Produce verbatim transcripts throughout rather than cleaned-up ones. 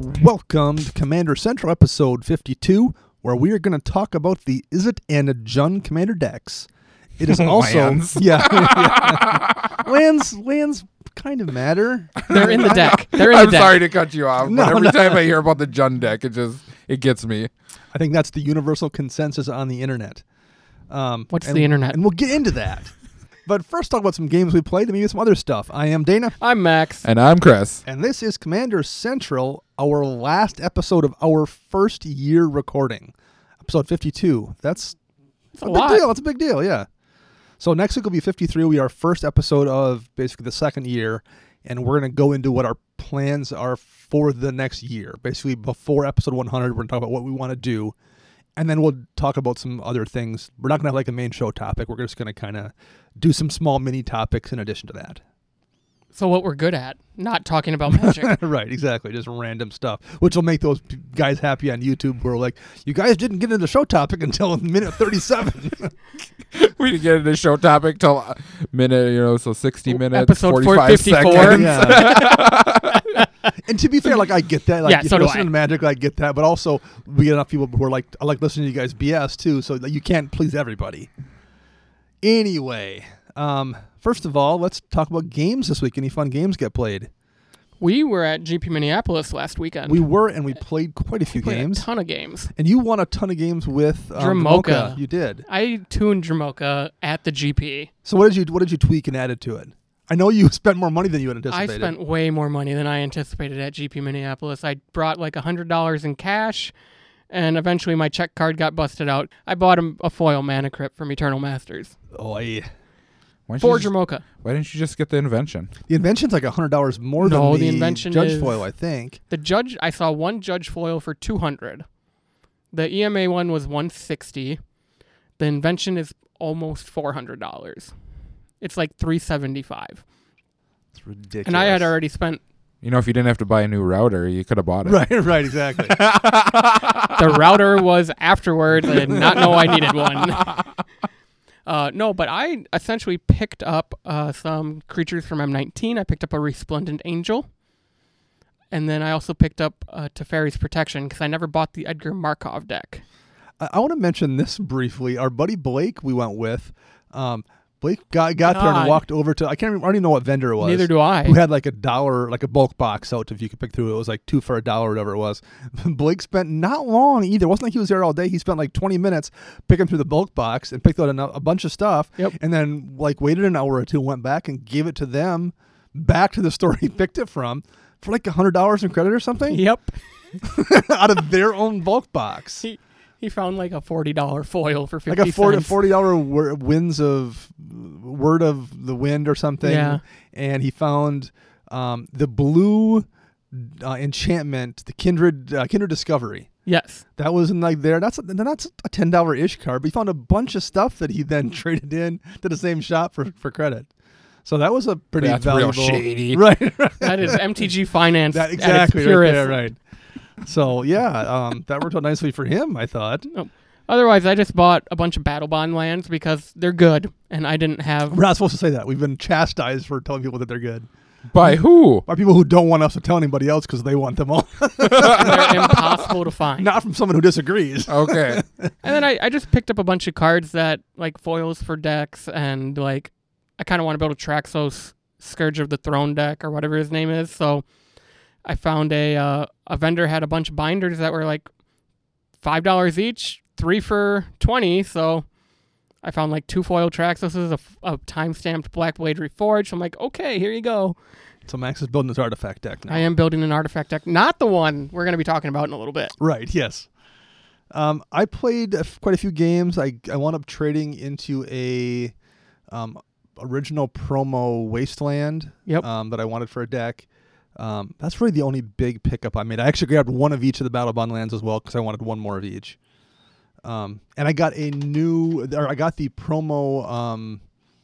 Welcome to Commander Central episode fifty-two, where we are going to talk about the Izzet and Jund Commander decks. It is also lands. yeah, yeah. lands lands kind of matter. They're in the deck. They're in I'm the deck. sorry to cut you off, No, but every no. time I hear about the Jund deck, it just it gets me. I think that's the universal consensus on the internet. Um, What's and, the internet? And we'll get into that. But first, talk about some games we played and maybe some other stuff. I am Dana. I'm Max. And I'm Chris. And this is Commander Central, our last episode of our first year recording. Episode fifty-two. That's It's a a lot. big deal. That's a big deal, yeah. So next week will be fifty-three. Will be our first episode of basically the second year, and we're going to go into what our plans are for the next year. Basically, before episode one hundred, we're going to talk about what we want to do, and then we'll talk about some other things. We're not going to have like a main show topic. We're just going to kind of do some small mini topics in addition to that. So what we're good at, not talking about magic. Right, exactly. Just random stuff, which will make those p- guys happy on YouTube who are like, you guys didn't get into the show topic until minute thirty-seven. We didn't get into the show topic till a minute, you know, so sixty minutes, Episode forty-five fifty-four. seconds. Yeah. And to be fair, like I get that. Like Yeah, if so you're do listening I. to Magic, I get that. But also, we get enough people who are like, I like listening to you guys B S too. So like, you can't please everybody. Anyway, um, first of all, let's talk about games this week. Any fun games get played? We were at G P Minneapolis last weekend. We were, and we played quite a few played games. a ton of games. And you won a ton of games with um, Dramoka. You did. I tuned Dramoka at the G P. So what did you what did you tweak and added to it? I know you spent more money than you had I anticipated. spent way more money than I anticipated at G P Minneapolis. I brought like one hundred dollars in cash, and eventually my check card got busted out. I bought a, a foil Mana Crypt from Eternal Masters. Oh, yeah. Why didn't, For you just, Dramoka. why didn't you just get the invention? The invention's like a hundred dollars more No, than the the, invention judge is- foil, I think. The judge, I saw one judge foil for two hundred. The E M A one was one sixty. The invention is almost four hundred dollars. It's like three seventy-five. It's ridiculous. And I had already spent You know, if you didn't have to buy a new router, you could have bought it. Right, right, exactly. the router was afterwards. I did not know I needed one. Uh, no, but I essentially picked up uh, some creatures from M nineteen. I picked up a Resplendent Angel. And then I also picked up uh, Teferi's Protection because I never bought the Edgar Markov deck. I, I want to mention this briefly. Our buddy Blake we went with, um, Blake got, got there and God. walked over to, I can't remember, I don't even know what vendor it was. Neither do I. Who had like a dollar, like a bulk box out if you could pick through it. It was like two for a dollar or whatever it was. Blake spent not long either. It wasn't like he was there all day. He spent like twenty minutes picking through the bulk box and picked out a, a bunch of stuff. Yep. And then like waited an hour or two, went back and gave it to them back to the store he picked it from for like a hundred dollars in credit or something Yep. out of their own bulk box. He he found like a forty dollar foil for fifty Like a forty cents. forty dollar wor- winds of word of the wind or something. Yeah. And he found um, the blue uh, enchantment, the kindred uh, kindred discovery. Yes. That was in like there. That's a, that's a ten dollar ish card. But he found a bunch of stuff that he then traded in to the same shop for, for credit. So that was a pretty That's real valuable. shady. Right. right. That is M T G finance. That at its exactly right purest. there. Right. So yeah, um, that worked out nicely for him, I thought. Otherwise, I just bought a bunch of Battle Bond lands because they're good, and I didn't have. We're not supposed to say that. We've been chastised for telling people that they're good. By who? By people who don't want us to tell anybody else because they want them all. They're impossible to find. Not from someone who disagrees. Okay. And then I, I just picked up a bunch of cards that like foils for decks, and like I kind of want to build a Traxos Scourge of the Throne deck or whatever his name is. So I found a uh, a vendor had a bunch of binders that were like five dollars each, three for twenty. So I found like two foil Traxoses, a, a time stamped Blackblade Reforged. So I'm like, okay, here you go. So Max is building this artifact deck now. I am building an artifact deck, not the one we're going to be talking about in a little bit. Right, yes. Um, I played a f- quite a few games. I, I wound up trading into a um, original promo Wasteland Yep. um, that I wanted for a deck. Um, that's really the only big pickup I made. I actually grabbed one of each of the Battle Bond lands as well because I wanted one more of each. Um, and I got a new, or I got the promo. Um,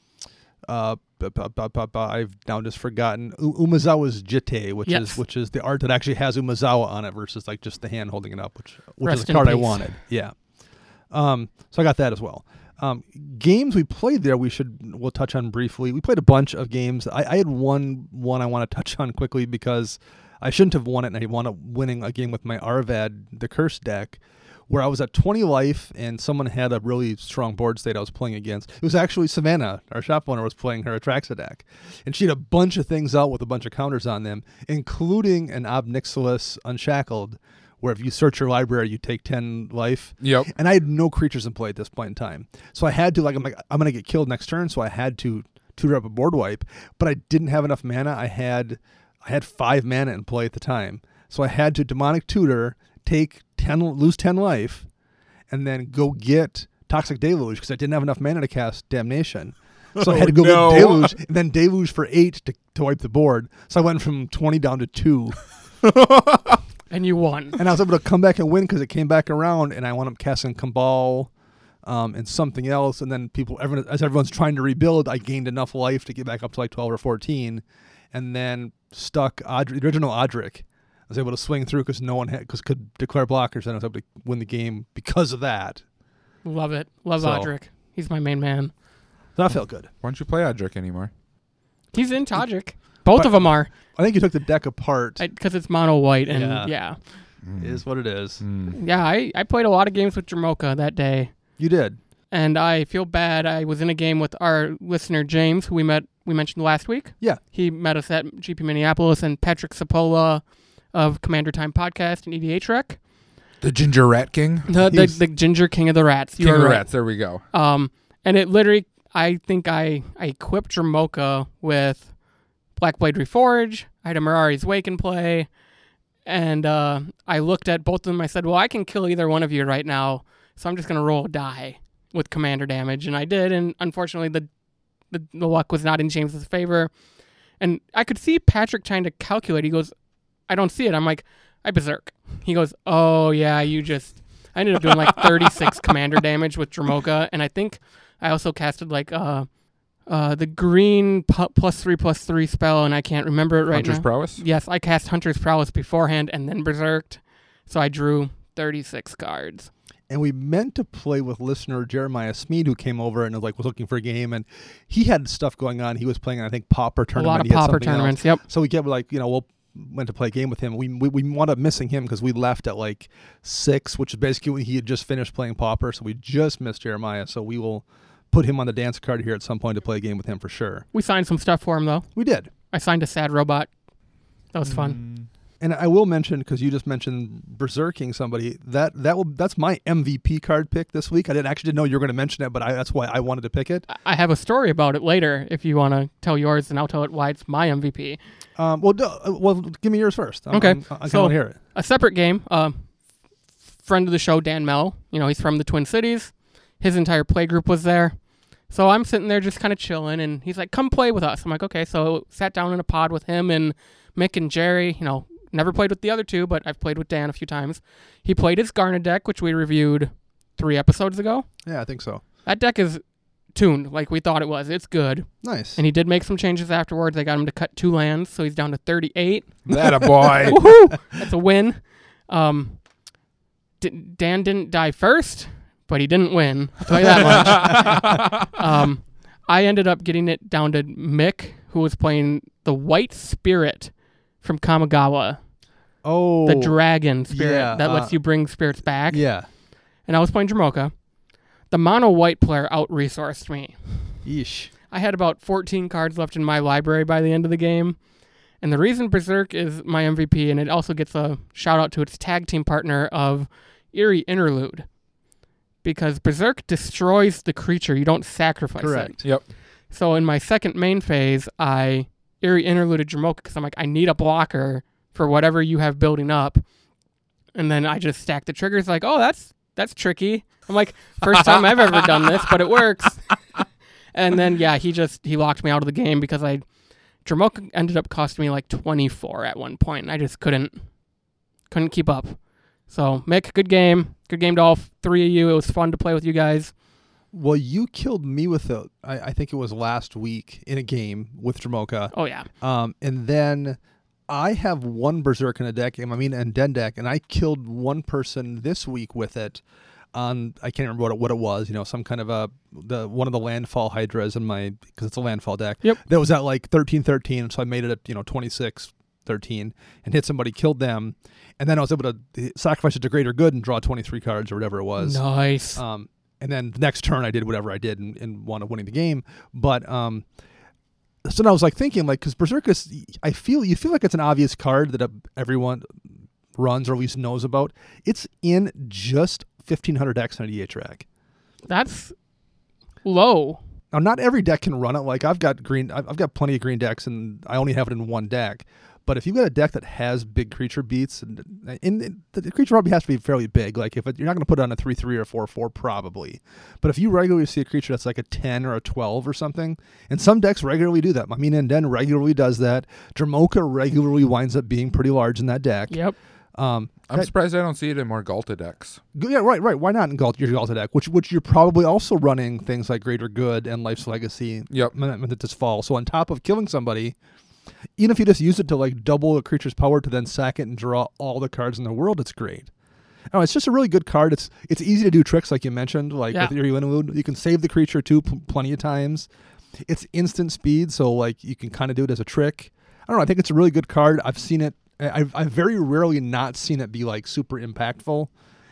uh, bu- bu- bu- bu- bu- I've now just forgotten U- Umezawa's Jitte, which Yes. is which is the art that actually has Umezawa on it versus like just the hand holding it up, which which Rest is a in card I peace. wanted. Yeah. Um, so I got that as well. Um, games we played there, we should we'll touch on briefly. We played a bunch of games. I, I had one one I want to touch on quickly because I shouldn't have won it, and I wound up winning a game with my Arvad, the Curse deck, where I was at twenty life, and someone had a really strong board state I was playing against. It was actually Savannah, our shop owner, was playing her Atraxa deck. And she had a bunch of things out with a bunch of counters on them, including an Ob Nixilis Unshackled, where if you search your library, you take ten life. Yep. And I had no creatures in play at this point in time. So I had to, like, I'm like, I'm going to get killed next turn, so I had to tutor up a board wipe, but I didn't have enough mana. I had I had five mana in play at the time. So I had to Demonic Tutor, take ten, lose ten life, and then go get Toxic Deluge because I didn't have enough mana to cast Damnation. So I had to go no. get Deluge, and then Deluge for eight to, to wipe the board. So I went from twenty down to two. And you won. And I was able to come back and win because it came back around, and I wound up casting Cabal um, and something else. And then people, everyone, as everyone's trying to rebuild, I gained enough life to get back up to like twelve or fourteen, and then stuck Audric, the original Audric. I was able to swing through because no one had, cause could declare blockers, and I was able to win the game because of that. Love it. Love So- Audric. He's my main man. So that felt good. Why don't you play Audric anymore? He's in Todric. Both But- of them are. I think you took the deck apart. Because it's mono white. And Yeah. yeah. It is what it is. Mm. Yeah, I, I played a lot of games with Jamoka that day. You did. And I feel bad. I was in a game with our listener, James, who we met, we mentioned last week. Yeah. He met us at G P Minneapolis, and Patrick Sapola of Commander Time Podcast and E D H Rec. The Ginger Rat King? The, the, He's- the Ginger King of the Rats. You King are of the right. Rats. There we go. Um, and it literally, I think I, I equipped Jamoka with Blackblade Reforge. I had a Mirari's Wake in play. And uh, I looked at both of them. I said, well, I can kill either one of you right now, so I'm just going to roll a die with commander damage. And I did, and unfortunately, the, the the luck was not in James's favor. And I could see Patrick trying to calculate. He goes, I don't see it. I'm like, I berserk. He goes, oh, yeah, you just... I ended up doing like thirty-six commander damage with Jamoka, and I think I also casted like uh, uh, the green pu- plus three plus three spell, and I can't remember it right Hunter's now. Prowess? Yes, I cast Hunter's Prowess beforehand and then berserked, so I drew thirty-six cards. And we meant to play with listener Jeremiah Smead, who came over and was like was looking for a game, and he had stuff going on. He was playing, I think, Pauper A tournament. lot of He had Pauper something else. tournaments, yep. So we kept like, you know, we'll went to play a game with him. We we, we wound up missing him because we left at like six, which is basically when he had just finished playing Pauper. So we just missed Jeremiah. So we will put him on the dance card here at some point to play a game with him for sure. We signed some stuff for him, though. We did. I signed a Sad Robot. That was fun. And I will mention, because you just mentioned berserking somebody, that that will that's my M V P card pick this week. I didn't actually didn't know you were going to mention it, but I, that's why I wanted to pick it. I- I have a story about it later if you want to tell yours, and I'll tell it why it's my M V P. Um, well, do, uh, well, give me yours first. I'm, Okay. I'm, I kind So- want to hear it. A separate game, uh, friend of the show, Dan Mell, you know, he's from the Twin Cities. His entire play group was there. So I'm sitting there just kind of chilling, and he's like, come play with us. I'm like, okay. So sat down in a pod with him and Mick and Jerry. You know, never played with the other two, but I've played with Dan a few times. He played his Garna deck, which we reviewed three episodes ago. Yeah, I think so. That deck is tuned like we thought it was. It's good. Nice. And he did make some changes afterwards. I got him to cut two lands, so he's down to thirty-eight. That a boy. Woohoo! That's a win. Um, D- Dan didn't die first, but he didn't win. I'll tell you that much. um, I ended up getting it down to Mick, who was playing the White Spirit from Kamigawa, oh, the dragon spirit yeah, that uh, lets you bring spirits back. yeah. And I was playing Jamoka. The mono white player out-resourced me. Yeesh. I had about fourteen cards left in my library by the end of the game. And the reason Berserk is my M V P, and it also gets a shout out to its tag team partner of Eerie Interlude. Because Berserk destroys the creature. You don't sacrifice Correct. it. Yep. So in my second main phase, I Eerie Interluded Jamoka because I'm like, I need a blocker for whatever you have building up. And then I just stack the triggers like, oh, that's that's tricky. I'm like, first time I've ever done this, but it works. And then, yeah, he just, he locked me out of the game because I, Jamoka ended up costing me like twenty-four at one point, and I just couldn't, couldn't keep up. So, Mick, good game. Good game to all three of you. It was fun to play with you guys. Well, you killed me with it. I, I think it was last week in a game with Jamoka. Oh, yeah. Um, and then I have one Berserk in a deck, I mean, and Den deck, and I killed one person this week with it. On I can't remember what it, what it was. You know, some kind of a the one of the landfall hydras in my because it's a landfall deck. Yep. That was at like thirteen thirteen, so I made it at you know twenty-six thirteen, and hit somebody, killed them, and then I was able to sacrifice it to greater good and draw twenty-three cards or whatever it was. Nice. Um, and then the next turn I did whatever I did and, and wound up winning the game. But um, so then I was like thinking, like, because Berserkus, I feel you feel like it's an obvious card that uh, everyone runs or at least knows about. It's in just fifteen hundred decks on a D H rack. That's low. Now, not every deck can run it. Like I've got green, I've I've got plenty of green decks, and I only have it in one deck. But if you've got a deck that has big creature beats, and, and the creature probably has to be fairly big. Like if it, you're not going to put it on a three three or four four probably. But if you regularly see a creature that's like a ten or a twelve or something, and some decks regularly do that. I mean, Nden regularly does that. Dramoka regularly winds up being pretty large in that deck. Yep. Um, I'm that, surprised I don't see it in more Galta decks. Yeah, right, right. Why not in Galt, your Galta deck? Which which you're probably also running things like Greater Good and Life's Legacy. Yep. This fall. So on top of killing somebody, even if you just use it to like double a creature's power to then sack it and draw all the cards in the world, it's great. Oh, it's just a really good card. It's it's easy to do tricks like you mentioned, like yeah. with Eerie Winterlude. You can save the creature too pl- plenty of times. It's instant speed, so like you can kind of do it as a trick. I don't know. I think it's a really good card. I've seen it. I've, I've very rarely not seen it be like super impactful.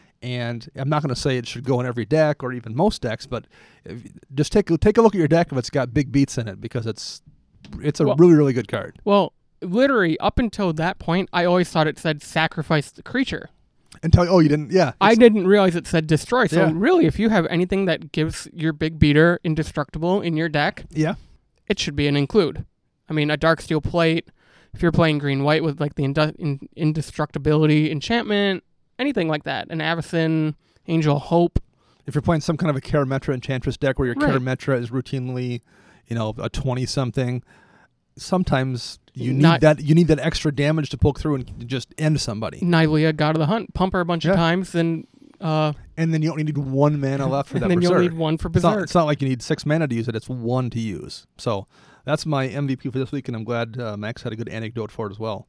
And I'm not going to say it should go in every deck or even most decks, but if, just take a, take a look at your deck if it's got big beats in it, because it's it's a well, really, really good card. Well, literally, up until that point, I always thought it said sacrifice the creature. Until, oh, you didn't, yeah. I didn't realize it said destroy. So Yeah. really, if you have anything that gives your big beater indestructible in your deck, Yeah. it should be an include. I mean, a Darksteel Plate, if you're playing green-white with like the indu- in- indestructibility enchantment, anything like that. An Avacyn, Angel Hope. If you're playing some kind of a Karametra Enchantress deck where your Right. Karametra is routinely, you know, a twenty-something, sometimes you need Not- that you need that extra damage to poke through and just end somebody. Nylea, God of the Hunt. Pump her a bunch Yeah. of times, and uh, And then you only need one mana left for and that then Berserk. you'll need one for It's not, Berserk. it's not like you need six mana to use it. It's one to use. So that's my M V P for this week, and I'm glad uh, Max had a good anecdote for it as well.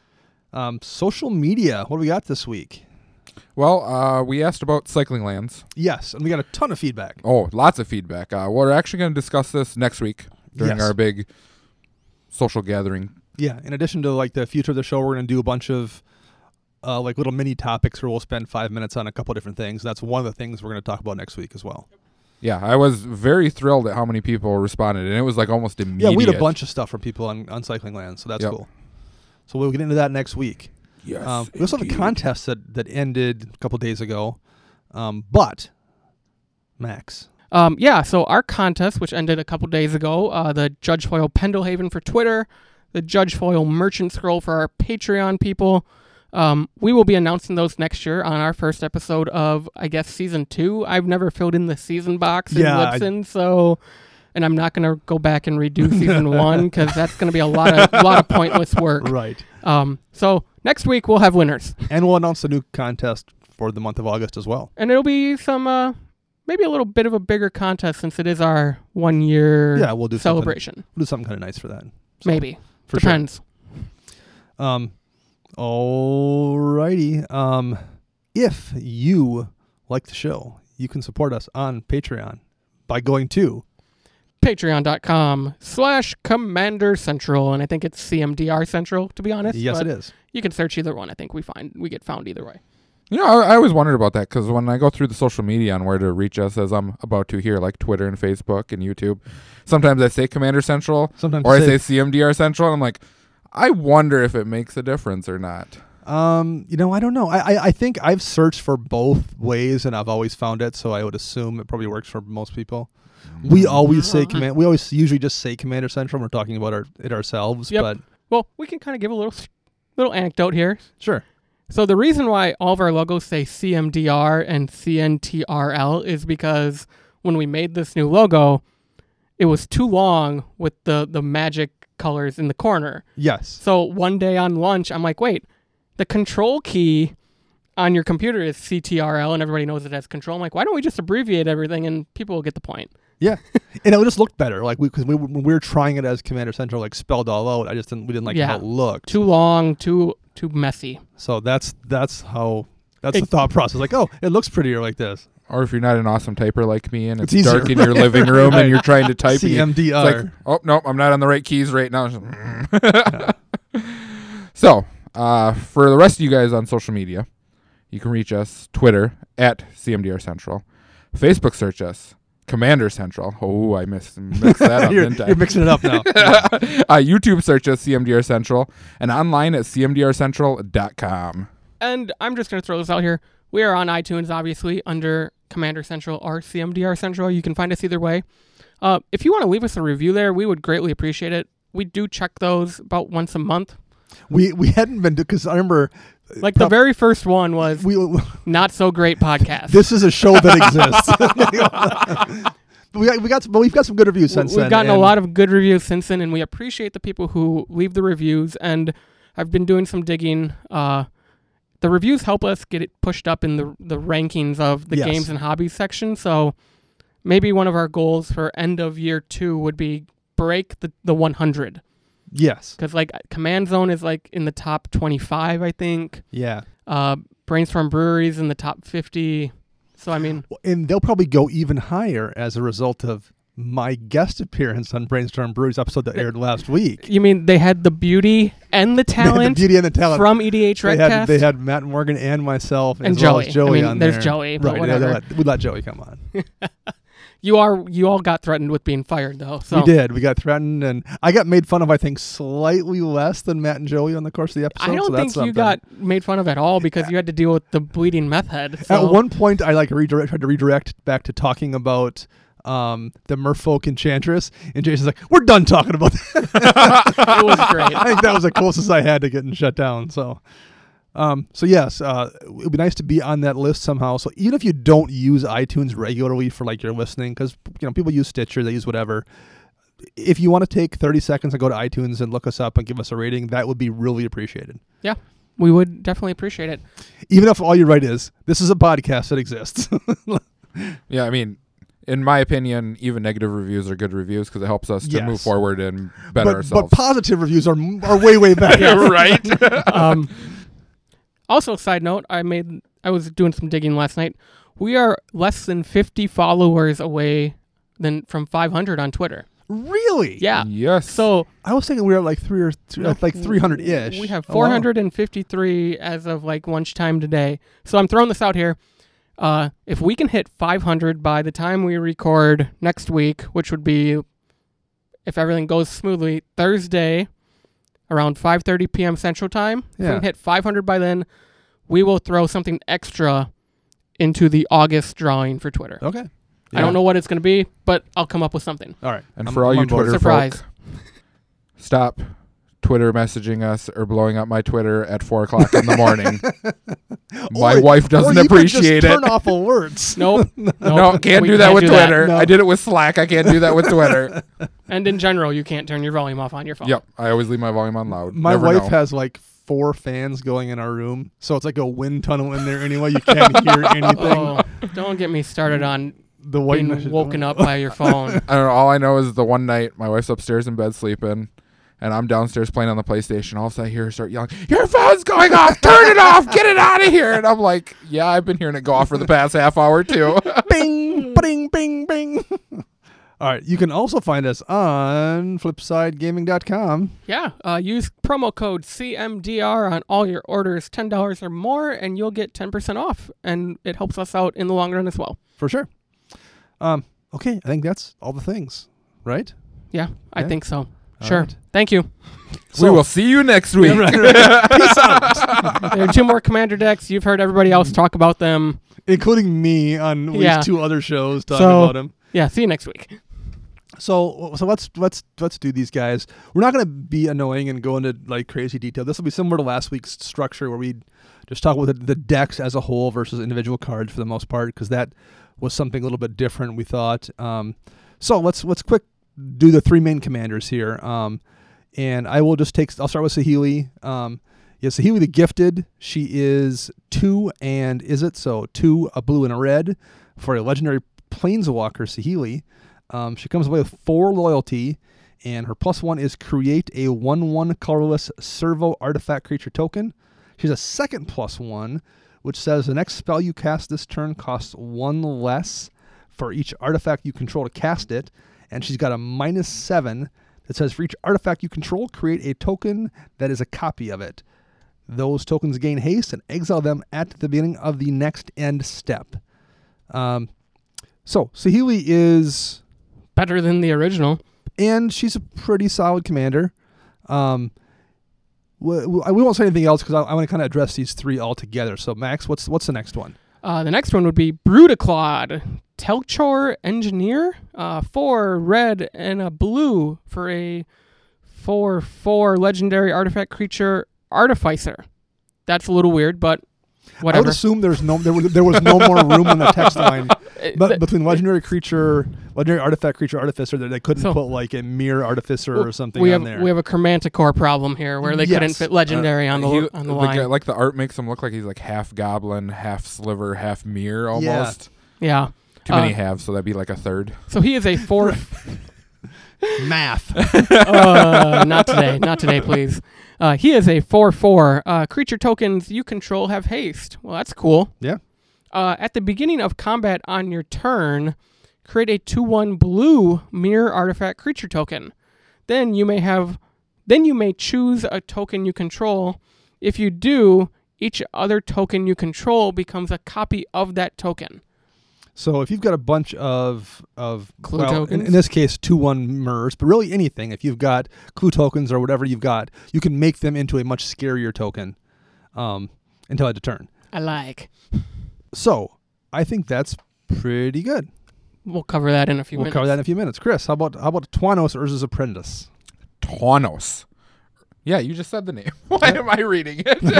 Um, social media. What do we got this week? Well, uh, we asked about cycling lands. Yes, and we got a ton of feedback. Oh, lots of feedback. Uh, we're actually going to discuss this next week during Yes. our big social gathering. Yeah, in addition to like the future of the show, we're going to do a bunch of uh, like little mini topics where we'll spend five minutes on a couple different things. That's one of the things we're going to talk about next week as well. Yeah, I was very thrilled at how many people responded, and it was like almost immediate. Yeah, we had a bunch of stuff from people on, on Cycling Land, so that's Yep. cool. So we'll get into that next week. Yes, Um, we also have a indeed. contest that, that ended a couple days ago. Um, but, Max. Um, yeah, so our contest, which ended a couple days ago, uh, the Judge Foil Pendelhaven for Twitter, the Judge Foil Merchant Scroll for our Patreon people. Um, we will be announcing those next year on our first episode of, I guess, season two. I've never filled in the season box in Yeah, I- Libsyn, so, and I'm not going to go back and redo season one because that's going to be a lot of lot of pointless work. Right. Um, so next week we'll have winners, And we'll announce a new contest for the month of August as well. and it'll be some uh, maybe a little bit of a bigger contest since it is our one year Yeah, we'll do celebration. Something, we'll do something kind of nice for that. So, Maybe. For Depends. Sure. Um, alrighty. Um, if you like the show, you can support us on Patreon by going to Patreon.com slash Commander Central, and I think it's C M D R Central, to be honest. yes, but it is. You can search either one. I think we find we get found either way. You know, I, I always wondered about that because when I go through the social media on where to reach us, as I'm about to here, like Twitter and Facebook and YouTube, sometimes I say Commander Central Sometimes or I say- say C M D R Central, and I'm like, I wonder if it makes a difference or not. Um, you know, I don't know. I, I I think I've searched for both ways and I've always found it, so I would assume it probably works for most people. We always say command. We always usually just say Commander Central when we're talking about our, it ourselves. Yep. But Well, we can kind of give a little little anecdote here. sure. So the reason why all of our logos say C M D R and C N T R L is because when we made this new logo, it was too long with the, the magic colors in the corner. Yes. So one day on lunch, I'm like, wait, the control key on your computer is C T R L and everybody knows it as control. I'm like, why don't we just abbreviate everything and people will get the point? Yeah, and it just looked better. Like we, because we, when we were trying it as Commander Central, like spelled all out. I just didn't. We didn't like Yeah. how it looked. Too long, too too messy. So that's that's how that's It- the thought process. Like, oh, it looks prettier like this. Or if you're not an awesome typer like me and it's, It's easier. dark in your living room and you're trying to type, and C you- M D it's R. like, oh, no, I'm not on the right keys right now. So, uh, for the rest of you guys on social media, you can reach us Twitter at C M D R Central, Facebook search us Commander Central. Oh, I missed, mixed that up, you're, didn't I? you're mixing it up now. uh, YouTube search us C M D R Central, and online at C M D R central dot com. And I'm just going to throw this out here. We are on iTunes, obviously, under Commander Central or C M D R Central. You can find us either way. Uh, if you want to leave us a review there, we would greatly appreciate it. We do check those about once a month. We we hadn't been because I remember like the very first one was we not so great podcast. This is a show that exists. But we got, we got, but we've got some good reviews since We've then. gotten a lot of good reviews since then, and we appreciate the people who leave the reviews. And I've been doing some digging. Uh, the reviews help us get it pushed up in the the rankings of the Yes. games and hobbies section. So maybe one of our goals for end of year two would be break the, the one hundred. Yes. Because like Command Zone is like in the top twenty-five, I think. Yeah. Uh, Brainstorm Breweries in the top fifty. So I mean, and they'll probably go even higher as a result of my guest appearance on Brainstorm Breweries episode that aired last week. You mean they had the beauty and the They had talent, the beauty and the talent from E D H they Redcast? had, they had Matt Morgan and myself and as Joey. well as Joey I mean, on there's there. Joey, but right, whatever. They let, we let Joey come on. You are you all got threatened with being fired though. So We did. We got threatened, and I got made fun of. I think slightly less than Matt and Joey on the course of the episode. I don't so think that's you something. got made fun of at all because you had to deal with the bleeding meth head. So. At one point, I like redirect, tried to redirect back to talking about um, the Merfolk Enchantress, and Jason's like, "We're done talking about that." It was great. I think that was the closest I had to getting shut down. So, um, so yes, uh, it would be nice to be on that list somehow. So even if you don't use iTunes regularly for like your listening, because you know people use Stitcher, they use whatever. If you want to take thirty seconds and go to iTunes and look us up and give us a rating, that would be really appreciated. Yeah, we would definitely appreciate it. Even if all you write is, "This is a podcast that exists." Yeah, I mean, in my opinion, even negative reviews are good reviews because it helps us to Yes. move forward and better but, ourselves. but positive reviews are are way way better. Yeah, right? um, also, side note, I made I was doing some digging last night. We are less than fifty followers away than from five hundred on Twitter. Really? Yeah. Yes. So I was thinking we were at like three or th- No, like three hundred ish. we have four hundred fifty-three as of like lunchtime today. So I'm throwing this out here. Uh, if we can hit five hundred by the time we record next week, which would be, if everything goes smoothly, Thursday around five thirty p.m. Central Time. If we Yeah. can hit five hundred by then, we will throw something extra into the August drawing for Twitter. Okay. I don't know what it's going to be, but I'll come up with something. All right. And I'm- for all I'm you on board. Twitter Surprise. folk, stop Twitter messaging us or blowing up my Twitter at four o'clock in the morning. My Or- wife or doesn't you could appreciate just it. Turn off alerts. Nope. nope. No, can't We do that can't with do Twitter. No. I did it with Slack. I can't do that with Twitter. And in general, you can't turn your volume off on your phone. Yep. I always leave my volume on loud. My Never wife know. has like four fans going in our room, so it's like a wind tunnel in there anyway. You can't hear anything. Oh, don't get me started on The white being message- woken up by your phone. I don't know. All I know is the one night my wife's upstairs in bed sleeping, and I'm downstairs playing on the PlayStation. All of a sudden I hear her start yelling, "Your phone's going off! Turn it off! Get it out of here!" And I'm like, "Yeah, I've been hearing it go off for the past half hour too." Bing, bing, bing, bing. All right. You can also find us on flipside gaming dot com. Yeah, uh, use promo code C M D R on all your orders, ten dollars or more, and you'll get ten percent off. And it helps us out in the long run as well. For sure. Um, okay. I think that's all the things, right? Yeah, I Yeah. think so. All Sure. right. Thank you. We will see you next week. Right, right. Peace out. There are two more Commander decks. You've heard everybody else talk about them. Including me on at Yeah. least two other shows talking So- about him. Yeah, see you next week. So so let's let's let's do these guys. We're not going to be annoying and go into like crazy detail. This will be similar to last week's structure where we just talk about the, the decks as a whole versus individual cards for the most part, because that was something a little bit different we thought. Um, so let's let's quick do the three main commanders here. Um, and I will just take. I'll start with Saheeli. Um, yeah, Saheeli the Gifted. She is two and is it so two a blue and a red for a legendary Planeswalker Saheeli. Um, she comes away with four loyalty, and her plus one is create a one one colorless servo artifact creature token. She's a second plus one, which says the next spell you cast this turn costs one less for each artifact you control to cast it, and she's got a minus seven It says for each artifact you control, create a token that is a copy of it. Those tokens gain haste and exile them at the beginning of the next end step. Um, so Saheeli is Better than the original. and she's a pretty solid commander. Um, we, we won't say anything else because I, I want to kind of address these three all together. So Max, what's what's the next one? Uh, the next one would be Brutaclad, Telchor Engineer, uh, four red and a blue for a four four legendary artifact creature Artificer. That's a little weird, but I whatever. would assume there's no there was, there was no more room in the text line, It- but th- between legendary creature, legendary artifact creature, artificer, that they couldn't So- put like a mirror artificer well, or something we on have there. we have a Chromanticore problem here where they couldn't Yes. fit legendary on the He- on the the line. guy- like the art makes him look like he's like half goblin, half sliver, half mirror almost. yeah. Too many Uh, halves, so that'd be like a third. So he is a four. Math. uh, not today. Not today, please. Uh, he is a four four. Uh, creature tokens you control have haste. Well, that's cool. Yeah. Uh, at the beginning of combat on your turn, create a two one blue mirror artifact creature token. Then you may have, then you may choose a token you control. If you do, each other token you control becomes a copy of that token. So if you've got a bunch of of Clue well, in, tokens? in this case, two one mirrors, but really anything. If you've got clue tokens or whatever you've got, you can make them into a much scarier token um, until end of turn. I like. So I think that's pretty good. We'll cover that in a few We'll minutes. cover that in a few minutes. Chris, how about how about Twanos, Urza's apprentice? Tawnos. Yeah, you just said the name. Why am I reading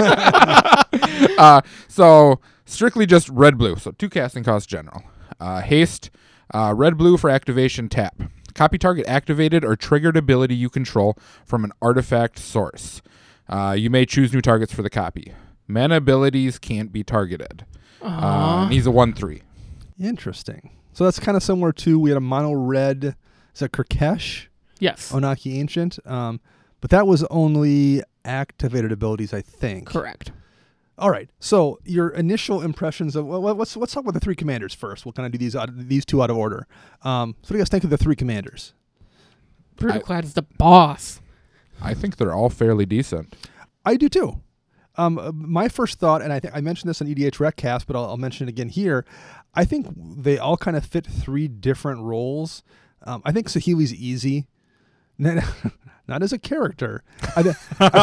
it? uh, so strictly just red blue. So two casting costs general. Uh, haste, uh, red blue for activation tap. Copy target activated or triggered ability you control from an artifact source. Uh, you may choose new targets for the copy. Mana abilities can't be targeted. Uh, Aw. and he's a one three. Interesting. So that's kind of similar to we had a mono red. Is that Kirkesh? Yes. Onaki Ancient. Um, but that was only activated abilities, I think. Correct. All right. So your initial impressions of well, let's let's talk about the three commanders first. We'll kind of do these out, these two out of order. Um, so what do you guys think of the three commanders? Brutaclad is the boss. I think they're all fairly decent. I do too. Um, uh, my first thought, and I think I mentioned this on E D H Recast, but I'll, I'll mention it again here. I think they all kind of fit three different roles. Um, I think Saheeli's easy, not, not as a character. I, th-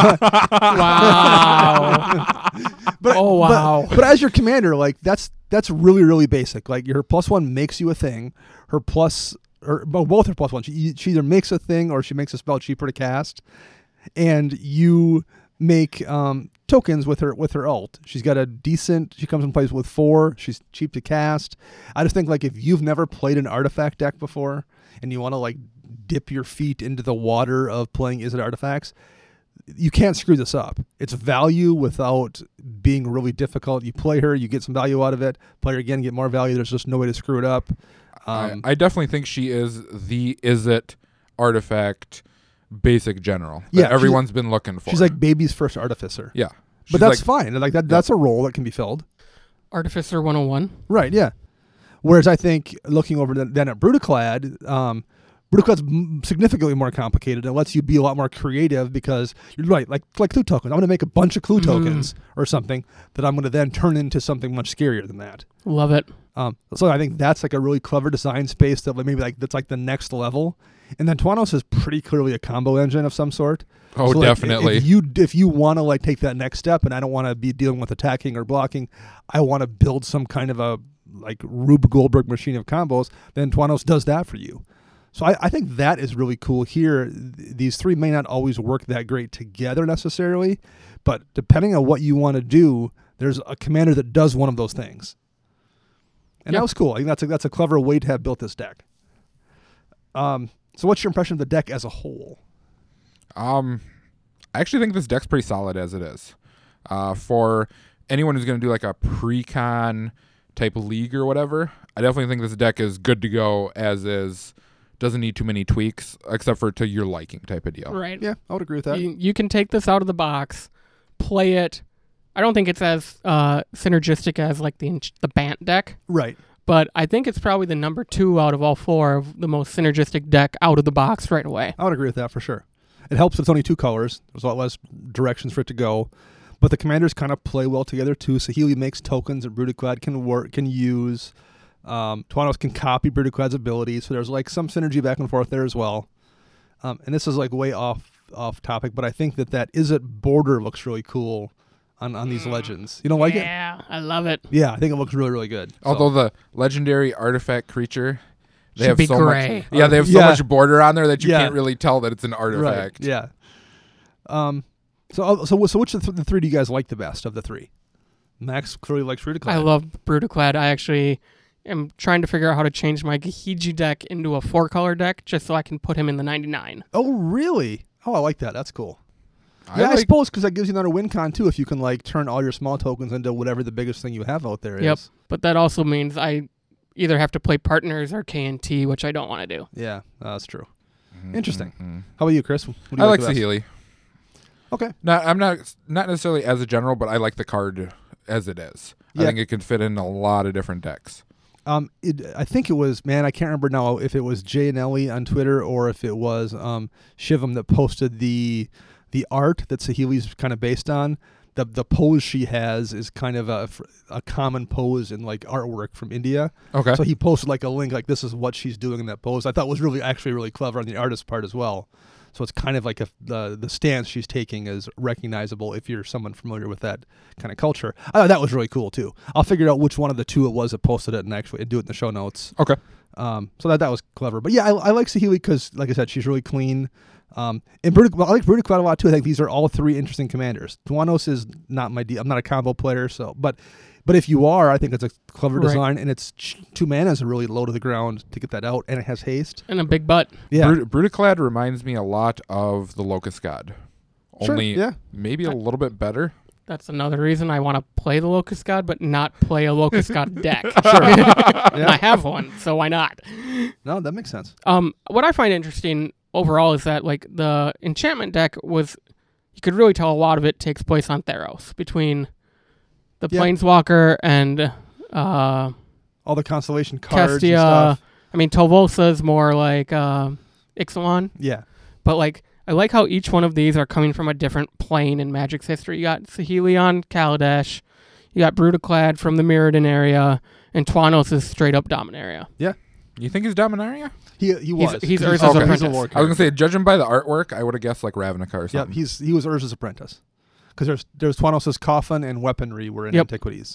Wow. but, Oh, wow. But, but as your commander, like that's that's really really basic. Like your plus one makes you a thing. Her plus, or well, both her plus one. She, she either makes a thing or she makes a spell cheaper to cast, and you make um, tokens with her with her ult. She's got a decent. She comes in place with four. She's cheap to cast. I just think like if you've never played an artifact deck before and you want to like dip your feet into the water of playing Izzet artifacts, you can't screw this up. It's value without being really difficult. You play her, you get some value out of it. Play her again, get more value. There's just no way to screw it up. Um, I, I definitely think she is the Izzet artifact basic general that Yeah, she's- everyone's been looking for. she's like baby's first artificer. yeah. But She's that's like, fine. Like that, that's a role that can be filled. Artificer one oh one. Right, yeah. Whereas I think looking over the, then at Brutaclad, um, Brutaclad's m- significantly more complicated. It lets you be a lot more creative because you're right, like like clue tokens. I'm going to make a bunch of clue Mm. tokens or something that I'm going to then turn into something much scarier than that. Love it. Um, so I think that's like a really clever design space that maybe like that's like the next level. And then Twanos is pretty clearly a combo engine of some sort. oh, So, like, definitely. If you if you want to like take that next step, and I don't want to be dealing with attacking or blocking, I want to build some kind of a like Rube Goldberg machine of combos. Then Twanos does that for you. So I, I think that is really cool here. Th- These three may not always work that great together necessarily, but depending on what you want to do, there's a commander that does one of those things. And Yep. that was cool. I think that's a, that's a clever way to have built this deck. Um, so what's your impression of the deck as a whole? Um, I actually think this deck's pretty solid as it is. Uh, for anyone who's going to do like a pre-con type league or whatever, I definitely think this deck is good to go as is. Doesn't need too many tweaks except for to your liking type of deal. Right. Yeah, I would agree with that. You, you can take this out of the box, play it. I don't think it's as uh, synergistic as like the ench- the Bant deck, Right. but I think it's probably the number two out of all four of the most synergistic deck out of the box right away. I would agree with that for sure. It helps that it's only two colors. There's a lot less directions for it to go. But the commanders kind of play well together too. Saheeli makes tokens that Brutiquad can work, can use. Um, Twanos can copy Brutiquad's abilities, so there's like some synergy back and forth there as well. Um, and this is like way off off topic, but I think that that Izzet border looks really cool on, on these legends. You don't like it? Yeah, I love it. Yeah, I think it looks really really good. Although So, the legendary artifact creature, they Should have be so gray. much. Yeah, they have so Yeah. much border on there that you Yeah. can't really tell that it's an right, artifact. yeah. Um, so uh, so so which of the, th- the three do you guys like the best of the three? Max clearly likes Brutiquad. I love Brutiquad. I actually am trying to figure out how to change my Gahiji deck into a four-color deck just so I can put him in the ninety-nine. Oh really? Oh, I like that. That's cool. I Yeah, I, like- suppose because that gives you another win con too. If you can like turn all your small tokens into whatever the biggest thing you have out there is. Yep. But that also means I either have to play partners or K and T, which I don't want to do. Yeah, uh, that's true. Mhm, Interesting. mhm. How about you, Chris? What do you I like the best? Saheeli. Okay. Not, I'm not not necessarily as a general, but I like the card as it is. Yeah. I think it can fit in a lot of different decks. Um, it, I think it was man. I can't remember now if it was Jay and Ellie on Twitter or if it was um Shivam that posted the the art that Saheeli's kind of based on. The the pose she has is kind of a a common pose in like artwork from India. Okay. So he posted like a link, like this is what she's doing in that pose. I thought was really actually really clever on the artist's part as well. So it's kind of like a, the the stance she's taking is recognizable if you're someone familiar with that kind of culture. I thought that was really cool too. I'll figure out which one of the two it was that posted it and actually do it in the show notes. Okay. Um, so that that was clever. But yeah, I, I like Saheeli because, like I said, she's really clean. Um, and Brutic, well, I like Brutiquad a lot too. I think these are all three interesting commanders. Twanos is not my deal. I'm not a combo player, so but but if you are, I think it's a clever Right. design, and it's ch- two mana is really low to the ground to get that out, and it has haste. And a big butt. Yeah, Brut- Brutiquad reminds me a lot of the Locust God. Sure, Only yeah. maybe a little bit better. That's another reason I want to play the Locust God, but not play a Locust God deck. Sure. And I have one, so why not? No, that makes sense. Um, what I find interesting overall is that like the enchantment deck was, you could really tell a lot of it takes place on Theros between the Yeah. Planeswalker and uh, All the constellation cards and Kestia. stuff. I mean, Tolvosa is more like uh, Ixalan, Yeah, but like I like how each one of these are coming from a different plane in Magic's history. You got Saheeli on Kaladesh, you got Brutiquad from the Mirrodin area, and Twanos is straight up Dominaria. You think he's Dominaria? he he was. he's 'cause Urza's a- he's a apprentice. war I was gonna character. say, judging by the artwork, I would have guessed like Ravnica or Yep, something. he's he was Urza's apprentice. Because there's there's Twanos' coffin and weaponry were in Yep. antiquities.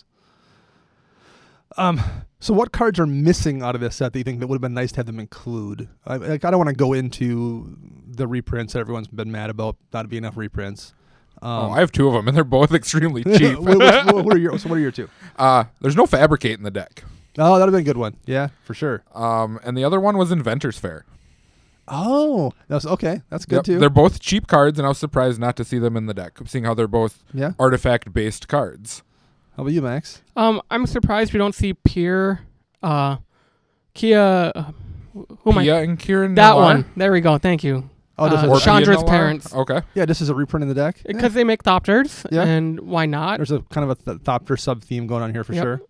Um, so what cards are missing out of this set that you think that would have been nice to have them include? I, like, I don't want to go into the reprints that everyone's been mad about not being enough reprints. Um, oh, I have two of them, and they're both extremely cheap. what, what, what, what are your so what are your two? uh, there's no Fabricate in the deck. Oh, that'd have been a good one. Yeah, for sure. Um, and the other one was Inventor's Fair. Oh, that's okay. That's good Yep, too. They're both cheap cards, and I was surprised not to see them in the deck, seeing how they're both Yeah. artifact-based cards. How about you, Max? Um, I'm surprised we don't see Pier, uh, Kia. Uh, who am I? Pia and Kieran That Noir? one. There we go. Thank you. Oh, this Uh, is Or a, Chandra- Chandra's Pia Noir? parents. Okay. yeah. This is a reprint in the deck. Because they make Thopters, Yeah. and why not? There's a kind of a th- Thopter sub theme going on here for Yep. sure.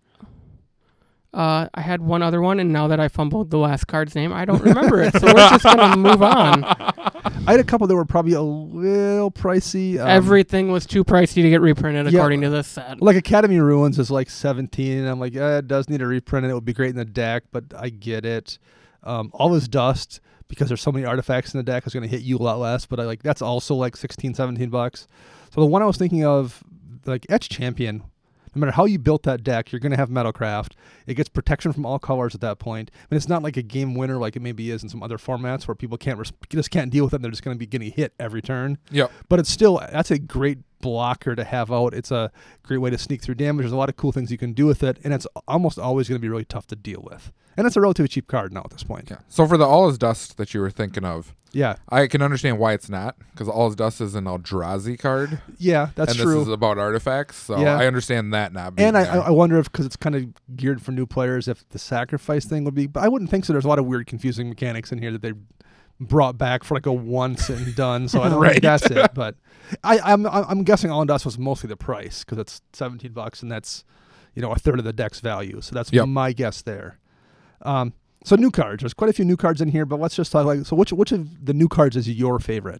Uh, I had one other one, and now that I fumbled the last card's name, I don't remember it. So we're just gonna move on. I had a couple that were probably a little pricey. Um, Everything was too pricey to get reprinted, Yeah. according to this set. like Academy Ruins is like seventeen, and I'm like, eh, it does need a reprint, and it would be great in the deck, but I get it. Um, all this dust, because there's so many artifacts in the deck, is going to hit you a lot less, but I like that's also like sixteen, seventeen bucks. So the one I was thinking of, like Etch Champion, no matter how you built that deck, you're going to have Metalcraft. It gets protection from all colors at that point. I mean, it's not like a game winner like it maybe is in some other formats where people can't res- just can't deal with it. And they're just going to be getting hit every turn. Yep. But it's still, that's a great blocker to have out. It's a great way to sneak through damage. There's a lot of cool things you can do with it, and it's almost always going to be really tough to deal with. And it's a relatively cheap card now at this point. Yeah. So for the All Is Dust that you were thinking of, Yeah, I can understand why it's not, because All Is Dust is an Eldrazi card, yeah, that's and true. this is about artifacts. So Yeah. I understand that not being And I, there. I wonder if, because it's kind of geared for new players, if the sacrifice thing would be. But I wouldn't think so. There's a lot of weird, confusing mechanics in here that they brought back for like a once and done. So I don't Right. think that's it. But I, I'm I'm guessing All in Dust was mostly the price because it's seventeen bucks, and that's you know, a third of the deck's value. So that's Yep. my guess there. Um, so new cards. There's quite a few new cards in here, but let's just talk like so. Which which of the new cards is your favorite?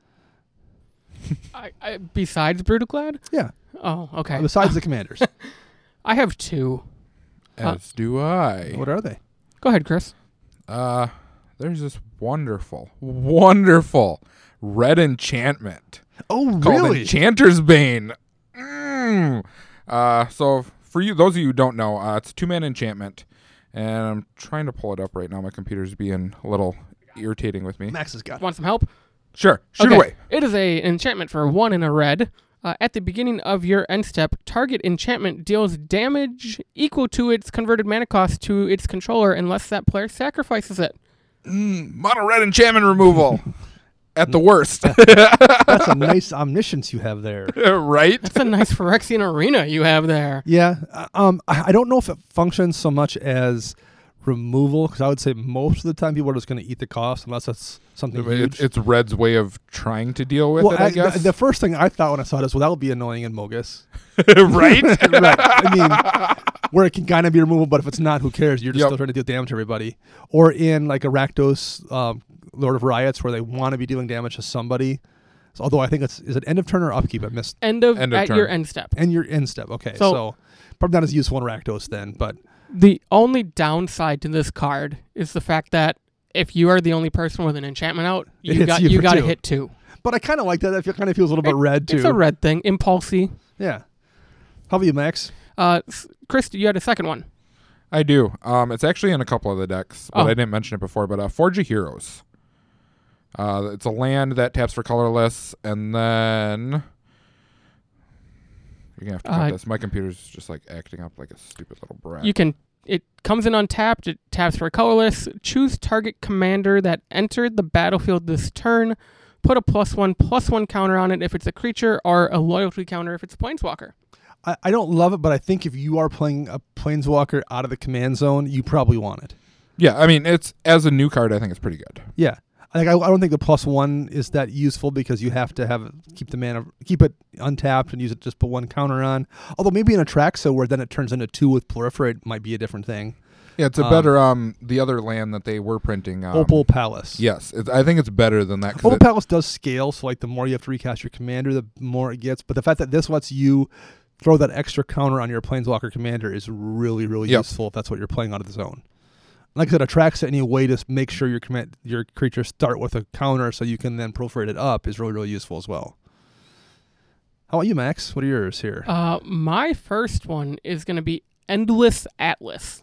I, I, besides Brutoclad? Yeah. Oh, okay. Besides the commanders, I have two. As Uh, do I. what are they? Go ahead, Chris. Uh, there's this wonderful, wonderful red enchantment Oh, called really? Enchanter's Bane. Mm. Uh, so for you, those of you who don't know, uh, it's a two-man enchantment, and I'm trying to pull it up right now. My computer's being a little irritating with me. Max has got. Want some help? Sure, shoot Okay. away. It is a enchantment for one in a red. Uh, at the beginning of your end step, target enchantment deals damage equal to its converted mana cost to its controller unless that player sacrifices it. Mm, mono red enchantment removal. At the worst. That's a nice omniscience you have there. Right? That's a nice Phyrexian arena you have there. Yeah. uh, Um. I I don't know if it functions so much as removal, because I would say most of the time people are just going to eat the cost unless it's something huge. It's, it's Red's way of trying to deal with well, it, I, I- guess. The, the first thing I thought when I saw this, well, that would be annoying in Mogus. Right? Right. I mean, where it can kind of be removable, but if it's not, who cares? You're just Yep. still trying to deal damage to everybody. Or in like a Rakdos um, Lord of Riots, where they want to be dealing damage to somebody. So, although I think it's is it end of turn or upkeep? I missed. End of, End of at turn. your end step. And your end step. Okay, So- so, probably not as useful in Rakdos then, but The only downside to this card is the fact that if you are the only person with an enchantment out, It you hits got you you for got to two. hit two. but I kind of like that. That kind of feels a little bit red too. It's a red thing. Impulsy. Yeah. How about you, Max? Uh, s- Chris, you had a second one. I do. Um, it's actually in a couple of the decks, but Oh. I didn't mention it before. But uh, Forge of Heroes. Uh, it's a land that taps for colorless, and then you're gonna have to cut Uh, this. My computer's just like acting up like a stupid little brat. You can. It comes in untapped. It taps for colorless. Choose target commander that entered the battlefield this turn. Put a plus one plus one counter on it if it's a creature, or a loyalty counter if it's a planeswalker. I, I don't love it, but I think if you are playing a Planeswalker out of the command zone, you probably want it. yeah, I mean, it's as a new card, I think it's pretty good. Yeah. Like I, I don't think the plus one is that useful because you have to have keep the mana keep it untapped and use it just put one counter on. Although maybe in a Traxo where then it turns into two with proliferate might be a different thing. Yeah, it's a Um, better um the other land that they were printing. Um, Opal Palace. Yes, it's, I think it's better than that. 'cause Opal it- Palace does scale, so like the more you have to recast your commander, the more it gets. But the fact that this lets you throw that extra counter on your Planeswalker commander is really, really Yep. useful if that's what you're playing out of the zone. Like I said, attracts any way to make sure your command, your creatures start with a counter so you can then proliferate it up is really, really useful as well. How about you, Max? What are yours here? Uh, my first one is going to be Endless Atlas.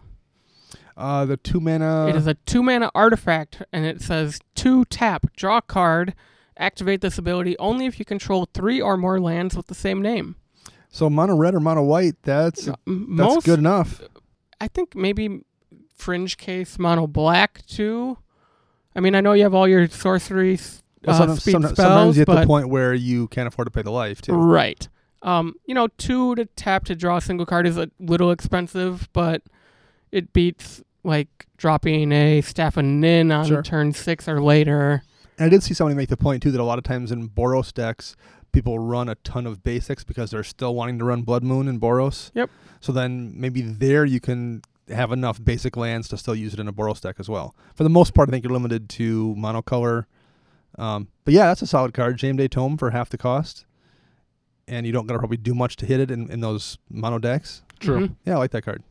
Uh, the two mana. It is a two mana artifact, and it says two tap, draw a card, activate this ability only if you control three or more lands with the same name. So mono red or mono white. That's Uh, m- that's most, good enough. I think maybe fringe case mono black too. I mean, I know you have all your sorceries, Well, uh, sometimes, speed sometimes, spells, sometimes you hit but the point where you can't afford to pay the life too. right. Um, you know, two to tap to draw a single card is a little expensive, but it beats like dropping a Staff of Nin on Sure. turn six or later. And I did see somebody make the point too that a lot of times in Boros decks, people run a ton of basics because they're still wanting to run Blood Moon in Boros. Yep. So then maybe there you can have enough basic lands to still use it in a Boros deck as well. For the most part, I think you're limited to monocolor. Um, but yeah, that's a solid card. Jame Day Tome for half the cost. And you don't got to probably do much to hit it in, in those mono decks. True. Mhm. Yeah, I like that card.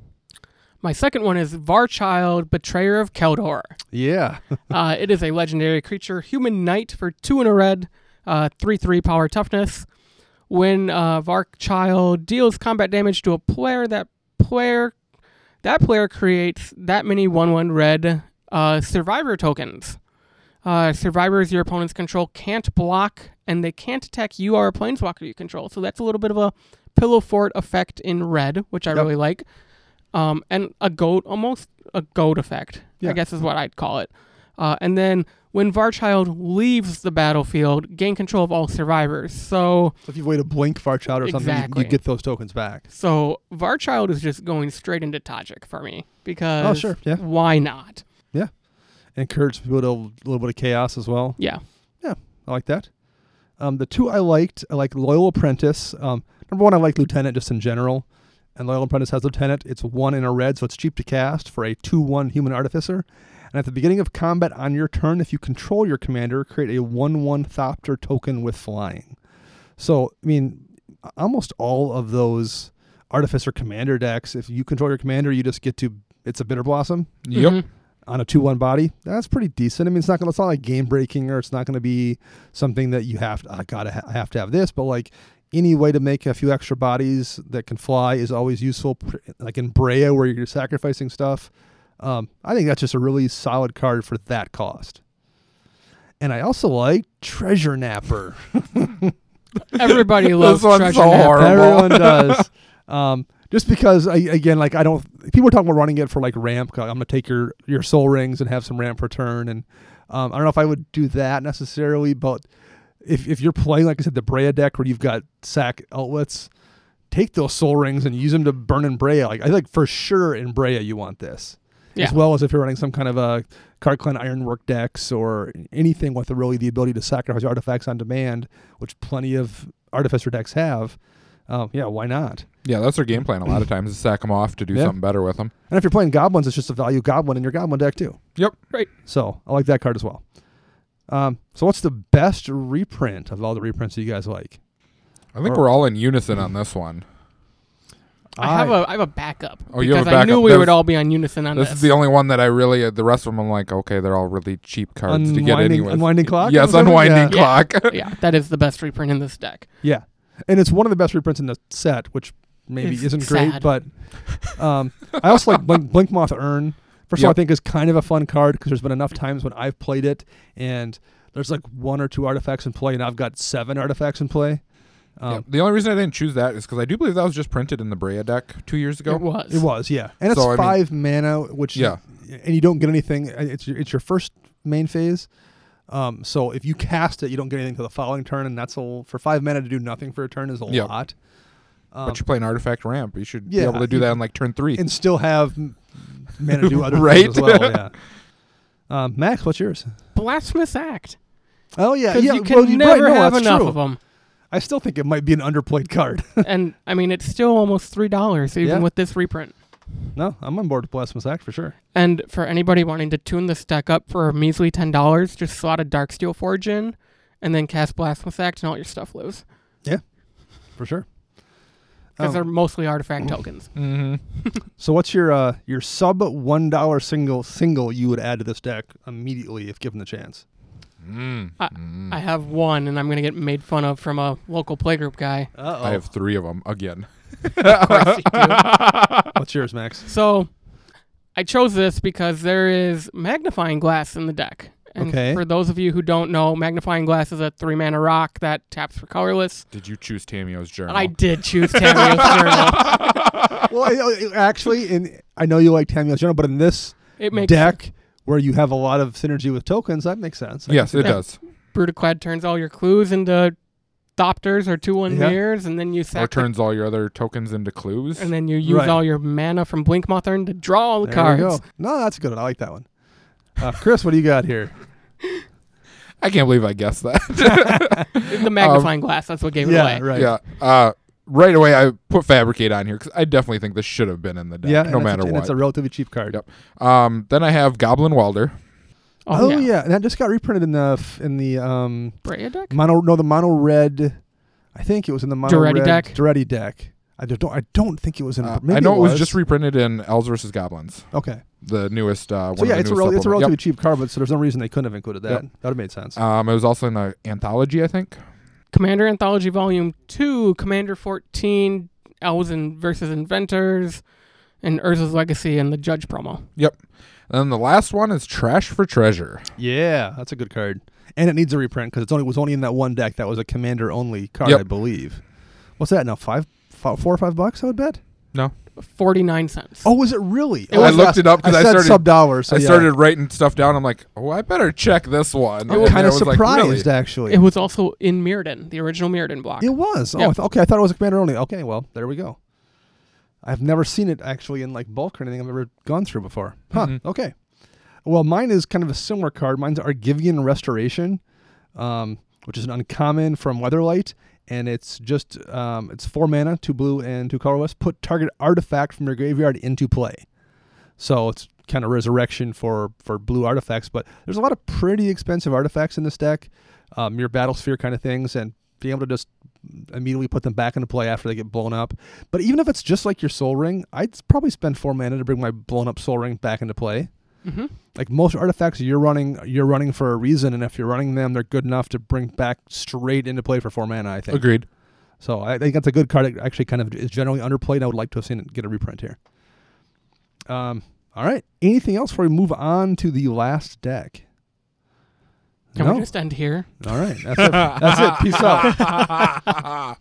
My second one is Varchild, Betrayer of Keldor. Yeah. uh, it is a legendary creature, human knight for two and a red, uh, three three power toughness. When uh, Varchild deals combat damage to a player, that player that player creates that many one one red uh, survivor tokens. Uh, survivors your opponents control can't block, and they can't attack you or a planeswalker you control. So that's a little bit of a pillow fort effect in red, which I Yep. really like. Um, and a goat, almost a goat effect, Yeah. I guess is what I'd call it. Uh, and then when Varchild leaves the battlefield, gain control of all survivors. So, So if you wait a blink Varchild or something, you, Exactly. you get those tokens back. so Varchild is just going straight into Tajik for me because Oh, sure, yeah. why not? Encourage people to a little bit of chaos as well. Yeah, I like that. Um, the two I liked, I like Loyal Apprentice. Um, number one, I like Lieutenant just in general. and Loyal Apprentice has Lieutenant. It's one in a red, so it's cheap to cast for a two one Human Artificer. And at the beginning of combat on your turn, if you control your commander, create a one one Thopter token with flying. So, I mean, almost all of those Artificer commander decks, if you control your commander, you just get to, it's a Bitter Blossom. Yep. Mhm. On a two one body. That's pretty decent. I mean, it's not gonna, it's not like game breaking, or it's not going to be something that you have to, I gotta ha- I have to have this, but like any way to make a few extra bodies that can fly is always useful. Like in Brea, where you're sacrificing stuff. Um, I think that's just a really solid card for that cost. And I also like Treasure Napper. Everybody loves This one's Treasure so Napper. horrible. Everyone does. Um, just because, I, again, like I don't, people are talking about running it for like ramp. I'm going to take your, your soul rings and have some ramp per turn. And um, I don't know if I would do that necessarily, but if if you're playing, like I said, the Brea deck where you've got sack outlets, take those soul rings and use them to burn in Brea. Like I think for sure in Brea you want this. Yeah. As well as if you're running some kind of a Card Clan Ironwork decks or anything with the, really the ability to sacrifice artifacts on demand, which plenty of Artificer decks have. Um, yeah, why not? Yeah, that's their game plan a lot of times, is sack them off to do Yeah. something better with them. And if you're playing Goblins, it's just a value Goblin in your Goblin deck too. Yep. Right. So I like that card as well. Um, so what's the best reprint of all the reprints that you guys like? I think Or- we're all in unison on this one. I have a I have a backup. Oh, you have a because I knew backup. we That would was- all be on unison on This this. is the only one that I really, uh, the rest of them I'm like, okay, they're all really cheap cards to get Unwinding- anyway. Unwinding Clock? Yes, That was it? Unwinding Yeah. Clock. Yeah, that is the best reprint in this deck. Yeah, and it's one of the best reprints in the set, which maybe It's isn't great, sad. but um, I also like Blink, Blink Moth Urn. First of all, I Yep. think is kind of a fun card because there's been enough times when I've played it and there's like one or two artifacts in play, and I've got seven artifacts in play. Um, Yeah. The only reason I didn't choose that is because I do believe that was just printed in the Brea deck two years ago. It was. It was, yeah, and it's So, I mean- five mana, which Yeah. and you don't get anything. It's your, it's your first main phase. Um, so if you cast it, you don't get anything to the following turn, and that's a, for five mana to do nothing for a turn is a Yep. lot. Um, But you're playing Artifact Ramp. You should yeah, be able to do you- that in like turn three. and still have m- mana to do other Right? things as well. Yeah. Um, Max, what's yours? Blasphemous Act. Oh yeah, Because yeah. you can well, you- never right, no, have that's enough true. of them. I still think it might be an underplayed card. And, I mean, it's still almost three dollars, even Yeah. with this reprint. No, I'm on board with Blasphemous Act for sure. And for anybody wanting to tune this deck up for a measly ten dollars, just slot a Darksteel Forge in, and then cast Blasphemous Act, and all your stuff lives. For sure. Because Um, they're mostly artifact tokens. Mm-hmm. So what's your uh, your sub one dollar single single you would add to this deck immediately if given the chance? Mm. I- Mm. I have one, and I'm going to get made fun of from a local playgroup guy. Uh-oh. I have three of them again. Of course you do. What's yours, Max? So I chose this because there is Magnifying Glass in the deck. And Okay. for those of you who don't know, Magnifying Glass is a three mana rock that taps for colorless. Did you choose Tamio's Journal? I did choose Tamio's Journal. Well, I- I- actually, in I know you like Tamio's Journal, but in this It makes deck where you have a lot of synergy with tokens, that makes sense. I Yes, can it see that. does. Brutaclad turns all your clues into Thopters or two one Yeah. mirrors, and then you Or sack the- turns all your other tokens into clues. and then you use Right. all your mana from Blink Moth Urn to draw all the There cards. we go. No, that's a good one. I like that one. Uh, Chris, what do you got here? I can't believe I guessed that. The Magnifying Glass, that's what gave it yeah, away. right. Yeah. Uh, right away, I put Fabricate on here because I definitely think this should have been in the deck, Yeah, no and it's matter a, and what. it's a relatively cheap card. Yep. Um, then I have Goblin Welder. Oh, Oh, yeah. yeah, and that just got reprinted in the f- in the um Brea deck? mono no the mono red. I think it was in the mono Duretti red deck? Duretti deck. I just don't. I don't think it was in. Uh, maybe I know it was, was just reprinted in Elves versus Goblins, okay. the newest uh, one. So of yeah, the it's a newest rel- it's a supplement. relatively cheap card, but so there's no reason they couldn't have included that. Yep. That would have made sense. Yep. Um, it was also in the anthology, I think. Commander Anthology Volume two, Commander fourteen, Elves and versus Inventors, and Urza's Legacy and the Judge promo. And then the last one is Trash for Treasure. Yeah, that's a good card, and it needs a reprint because it's only was only in that one deck that was a commander only card, Yep. I believe. What's that now? Five, five, four or five bucks? I would bet. forty-nine cents. Oh, was it really? It Oh, was- I looked it up because I, said started. sub dollar. So I yeah. started writing stuff down. I'm like, oh, I better check this one. I'm And kind I of was like, surprised, really? actually. It was also in Mirrodin, the original Mirrodin block. It was. Oh, Yep. I th- okay. I thought it was a commander only. Okay, well, there we go. I've never seen it actually in like bulk or anything I've ever gone through before. Huh. Mhm. Okay. Well, mine is kind of a similar card. Mine's Argivian Restoration, um, which is an uncommon from Weatherlight, and it's just um, it's four mana, two blue and two colorless. Put target artifact from your graveyard into play. So it's kind of resurrection for for blue artifacts, but there's a lot of pretty expensive artifacts in this deck, um, your Battlesphere kind of things, and being able to just immediately put them back into play after they get blown up. But even if it's just like your Soul Ring, I'd probably spend four mana to bring my blown up Soul Ring back into play. Mm-hmm. Like most artifacts you're running, you're running for a reason, and if you're running them, they're good enough to bring back straight into play for four mana, I think. Agreed. So I think that's a good card. It actually kind of is generally underplayed. I would like to have seen it get a reprint here. Um, all right. Anything else before we move on to the last deck? Can no? we just end here? All right. That's it. That's it. Peace out.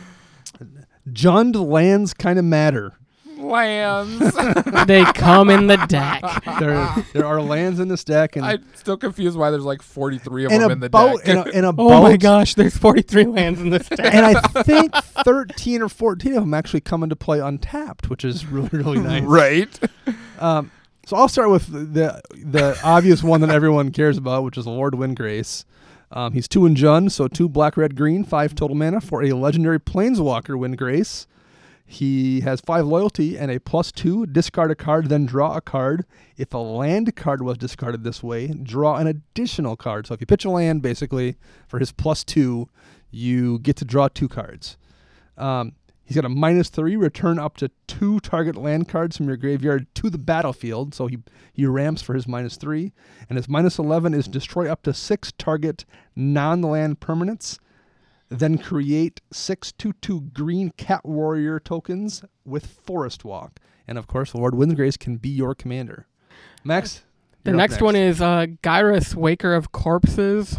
Jund lands kind of matter. Lands. They come in the deck. There, there are lands in this deck, and I'm still confused why there's like forty-three of and them in the about, deck. and, a, and about, Oh my gosh, there's forty-three lands in this deck. and I think thirteen or fourteen of them actually come into play untapped, which is really, really nice. Right. Um, so I'll start with the the obvious one that everyone cares about, which is Lord Windgrace. Um, he's two in Jund, so two black, red, green, five total mana for a legendary Planeswalker Windgrace. He has five loyalty and a plus two. Discard a card, then draw a card. If a land card was discarded this way, draw an additional card. So if you pitch a land, basically, for his plus two, you get to draw two cards. Um, he's got a minus three. Return up to two target land cards from your graveyard to the battlefield. So he, he ramps for his minus three. And his minus eleven is destroy up to six target non-land permanents. Then create six two two green Cat Warrior tokens with Forest Walk. And, of course, Lord Windgrace can be your commander. Max? The next, next one is uh, Gyrus, Waker of Corpses.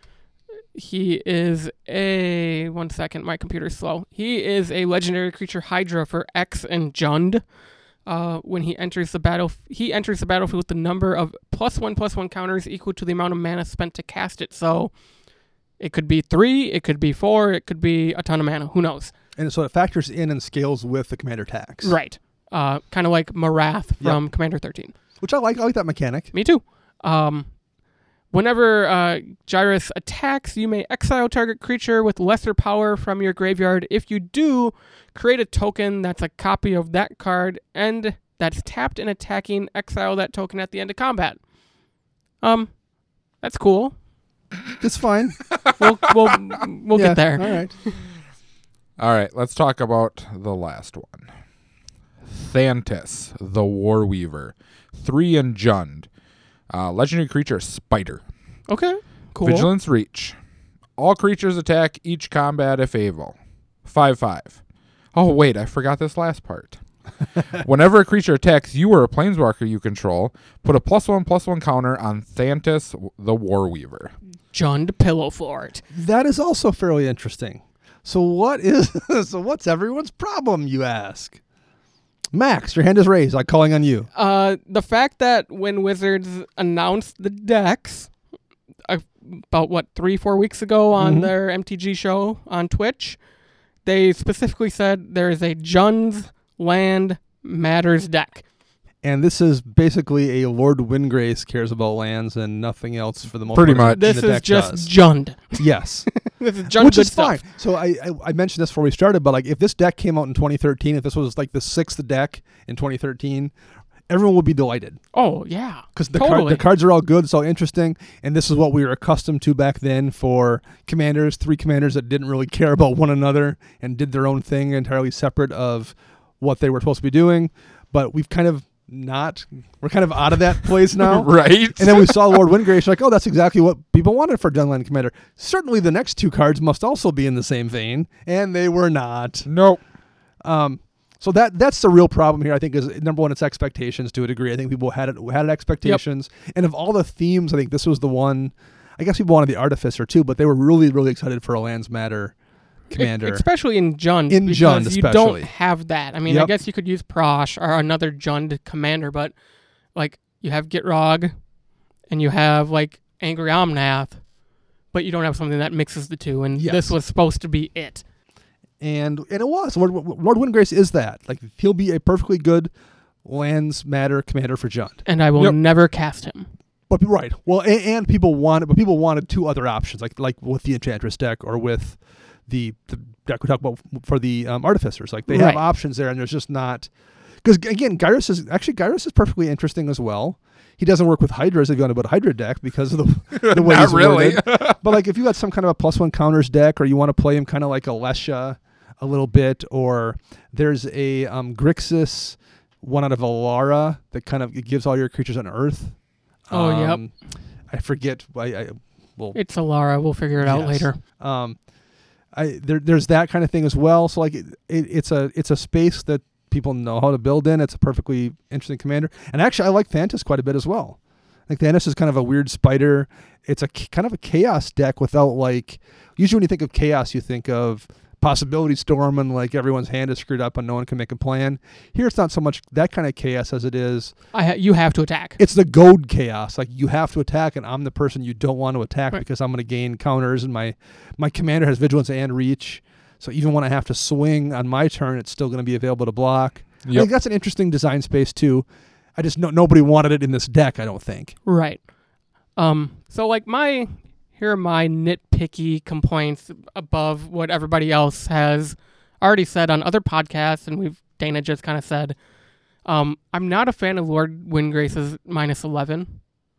He is a... One second, my computer's slow. He is a legendary creature Hydra for X and Jund. Uh, when he enters the battle, he enters the battlefield with the number of plus one, plus one counters equal to the amount of mana spent to cast it. So... It could be three, it could be four, it could be a ton of mana. Who knows? And so it factors in and scales with the commander tax. Right. Uh, kind of like Marath from yep. Commander thirteen. Which I like. I like that mechanic. Me too. Um, whenever uh, Gyrus attacks, you may exile target creature with lesser power from your graveyard. If you do, create a token that's a copy of that card and that's tapped and attacking, exile that token at the end of combat. Um, that's cool. It's fine. We'll we'll we'll yeah, get there. All right. All right, let's talk about the last one. Thantis, the Warweaver. Three in Jund. Uh, legendary creature, Spider. Okay, cool. Vigilance Reach. All creatures attack each combat if able. five five. Oh, wait, I forgot this last part. Whenever a creature attacks you or a planeswalker you control, put a plus one, plus one counter on Thantis, the Warweaver. Jund Pillow Fort. That is also fairly interesting. So what is so what's everyone's problem, you ask? Max, your hand is raised. I'm calling on you. Uh, the fact that when Wizards announced the decks uh, about, what, three, four weeks ago on mm-hmm. their M T G show on Twitch, they specifically said there is a Jund's Land Matters deck. And this is basically a Lord Windgrace cares about lands and nothing else for the most Pretty part. much. This the is deck just does. Jund. Yes. This is Jund Which good is stuff. fine. So I, I I mentioned this before we started, but like if this deck came out in twenty thirteen, if this was like the sixth deck in twenty thirteen, everyone would be delighted. Oh, yeah. Because the, totally. card, the cards are all good, it's all interesting, and this is what we were accustomed to back then for commanders, three commanders that didn't really care about one another and did their own thing entirely separate of what they were supposed to be doing. But we've kind of not, we're kind of out of that place now. Right. And then we saw Lord Windgrace, like, oh, that's exactly what people wanted for Dunland Commander. Certainly the next two cards must also be in the same vein, and they were not. Nope. Um, so that that's the real problem here, I think, is number one, it's expectations to a degree. I think people had it, had expectations. Yep. And of all the themes, I think this was the one, I guess people wanted the Artificer too, but they were really, really excited for a Lands Matter commander. Especially in Jund. In because Jund, you especially. don't have that. I mean, Yep. I guess you could use Prosh or another Jund commander, but like you have Gitrog and you have like Angry Omnath, but you don't have something that mixes the two, and Yes. this was supposed to be it. And and it was. Lord, Lord Windgrace is that. Like, he'll be a perfectly good Lands Matter commander for Jund. And I will Yep. never cast him. But right. Well, and, and people wanted, but people wanted two other options, like like with the Enchantress deck or with the the deck we talked about for the um, artificers. Like they have Right. options there, and there's just not because again, Gyros is actually Gyros is perfectly interesting as well. He doesn't work with Hydras if you want to build a Hydra deck because of the the way Not he's really. worded. But like if you got some kind of a plus one counters deck, or you want to play him kind of like a Lesha a little bit, or there's a um, Grixis one out of Alara that kind of it gives all your creatures on Earth. Oh, yep. um, I forget. I, I well, It's Alara. We'll figure it out yes. later. Um, I there there's that kind of thing as well. So like it, it, it's a it's a space that people know how to build in. It's a perfectly interesting commander, and actually I like Thantis quite a bit as well. I think Thantis is kind of a weird spider. It's a k- kind of a chaos deck without like usually when you think of chaos you think of possibility storm and like everyone's hand is screwed up and no one can make a plan. Here it's not so much that kind of chaos as it is I ha- you have to attack. it's the goad chaos. Like you have to attack, and I'm the person you don't want to attack Right. because I'm going to gain counters, and my my commander has vigilance and reach. So even when I have to swing on my turn, it's still going to be available to block. I Yep. think that's an interesting design space too. I just know nobody wanted it in this deck. I don't think. Right. Um. So like my here are my nitpicky complaints above what everybody else has already said on other podcasts, and we've Dana just kind of said. Um. I'm not a fan of Lord Windgrace's minus eleven.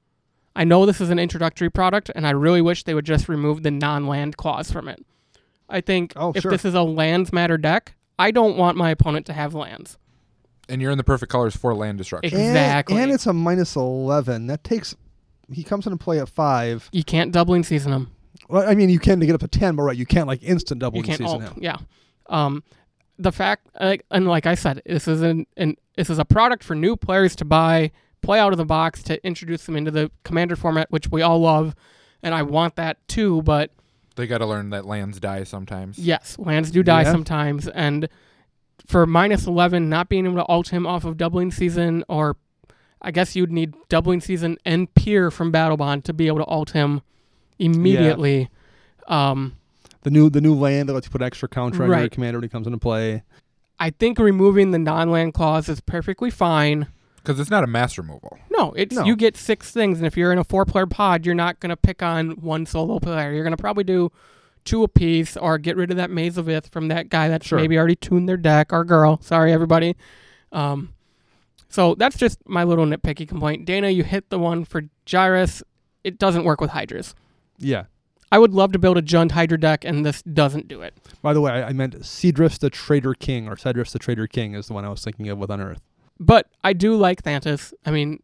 I know this is an introductory product, and I really wish they would just remove the non-land clause from it. I think Oh, if sure. this is a lands matter deck, I don't want my opponent to have lands. And you're in the perfect colors for land destruction. Ex- Exactly. And, and it's a minus eleven. That takes. He comes into play at five. You can't doubling season him. Well, I mean, you can to get up to ten, but right, you can't like instant double You can't season alt. him. Yeah. Um, the fact, like, and like I said, this is an, an this is a product for new players to buy, play out of the box to introduce them into the commander format, which we all love, and I want that too. But They got to learn that lands die sometimes. yes, lands do die Yeah. sometimes, and for minus eleven, not being able to alt him off of doubling season, or I guess you'd need doubling season and peer from Battle Bond to be able to alt him immediately. Um, The new the new land that lets you put extra counter on your Right. commander when he comes into play. I think removing the non-land clause is perfectly fine. Because it's not a mass removal. No, it's No. you get six things, and if you're in a four-player pod, you're not going to pick on one solo player. You're going to probably do two apiece, or get rid of that Maze of Ith from that guy that's Sure. maybe already tuned their deck, or girl. Sorry, everybody. Um, so that's just my little nitpicky complaint. Dana, you hit the one for Gyrus. It doesn't work with Hydras. Yeah. I would love to build a Jund Hydra deck, and this doesn't do it. By the way, I, I meant Cedrus the Trader King, or Cedrus the Trader King is the one I was thinking of with Unearth. But I do like Thantis. I mean,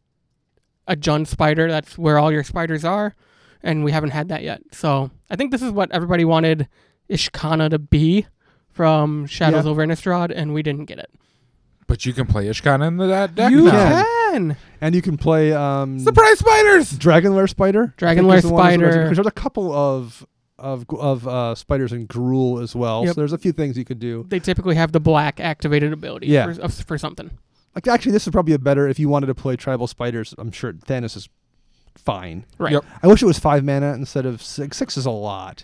a Jund spider, that's where all your spiders are, and we haven't had that yet. So I think this is what everybody wanted Ishkana to be from Shadows Yeah. over Innistrad, and we didn't get it. But you can play Ishkan in that deck You now. can! And you can play um, Surprise spiders! Dragon Lair Spider. I Dragon think Lair is the one that's Spider. mentioned, because there's a couple of of of uh, spiders in Gruul as well. Yep. So there's a few things you could do. They typically have the black activated ability Yeah. for, for something. Like actually, this is probably a better if you wanted to play tribal spiders. I'm sure Thanos is fine. Right. Yep. I wish it was five mana instead of six. Six is a lot.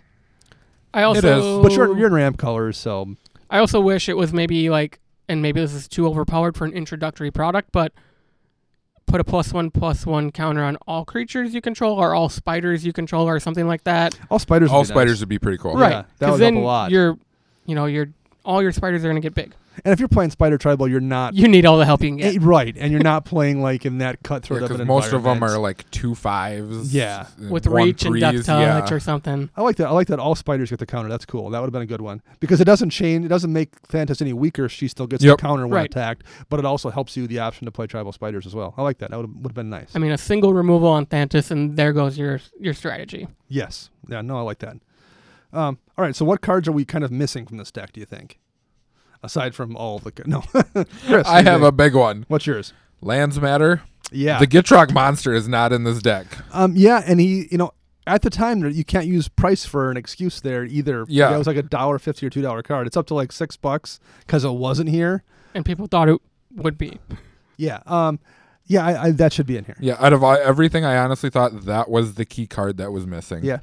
I also, is. But you're you're in ramp colors, so I also wish it was maybe like, and maybe this is too overpowered for an introductory product, but put a plus one plus one counter on all creatures you control, or all spiders you control, or something like that. all spiders. All would be spiders nice. would be pretty cool. Yeah, Right. that Because would help then a lot. you're, you know, you're all your spiders are gonna get big. And if you're playing spider tribal, you're not You need all the help you can get. Eh, right, and you're not playing like in that cutthroat of Because an most of them environment. are like two fives. Yeah. and With one reach and death threes, touch yeah. or something. I like that. I like that all spiders get the counter. That's cool. That would have been a good one because it doesn't change. It doesn't make Thantis any weaker. She still gets Yep. the counter when Right. attacked, but it also helps you the option to play tribal spiders as well. I like that. That would would have been nice. I mean, a single removal on Thantis, and there goes your your strategy. Yes. Yeah. No, I like that. Um, all right. So, what cards are we kind of missing from this deck? Do you think, aside from all of the no? Chris, I have a big one. What's yours? Lands matter. Yeah. The Gitrog monster is not in this deck. Um. Yeah. And he, you know, at the time you can't use price for an excuse there either. Yeah. It was like a dollar fifty or two dollar card. It's up to like six bucks because it wasn't here. And people thought it would be. Yeah. Um. Yeah. I, I, that should be in here. Yeah, out of all- everything, I honestly thought that was the key card that was missing. Yeah.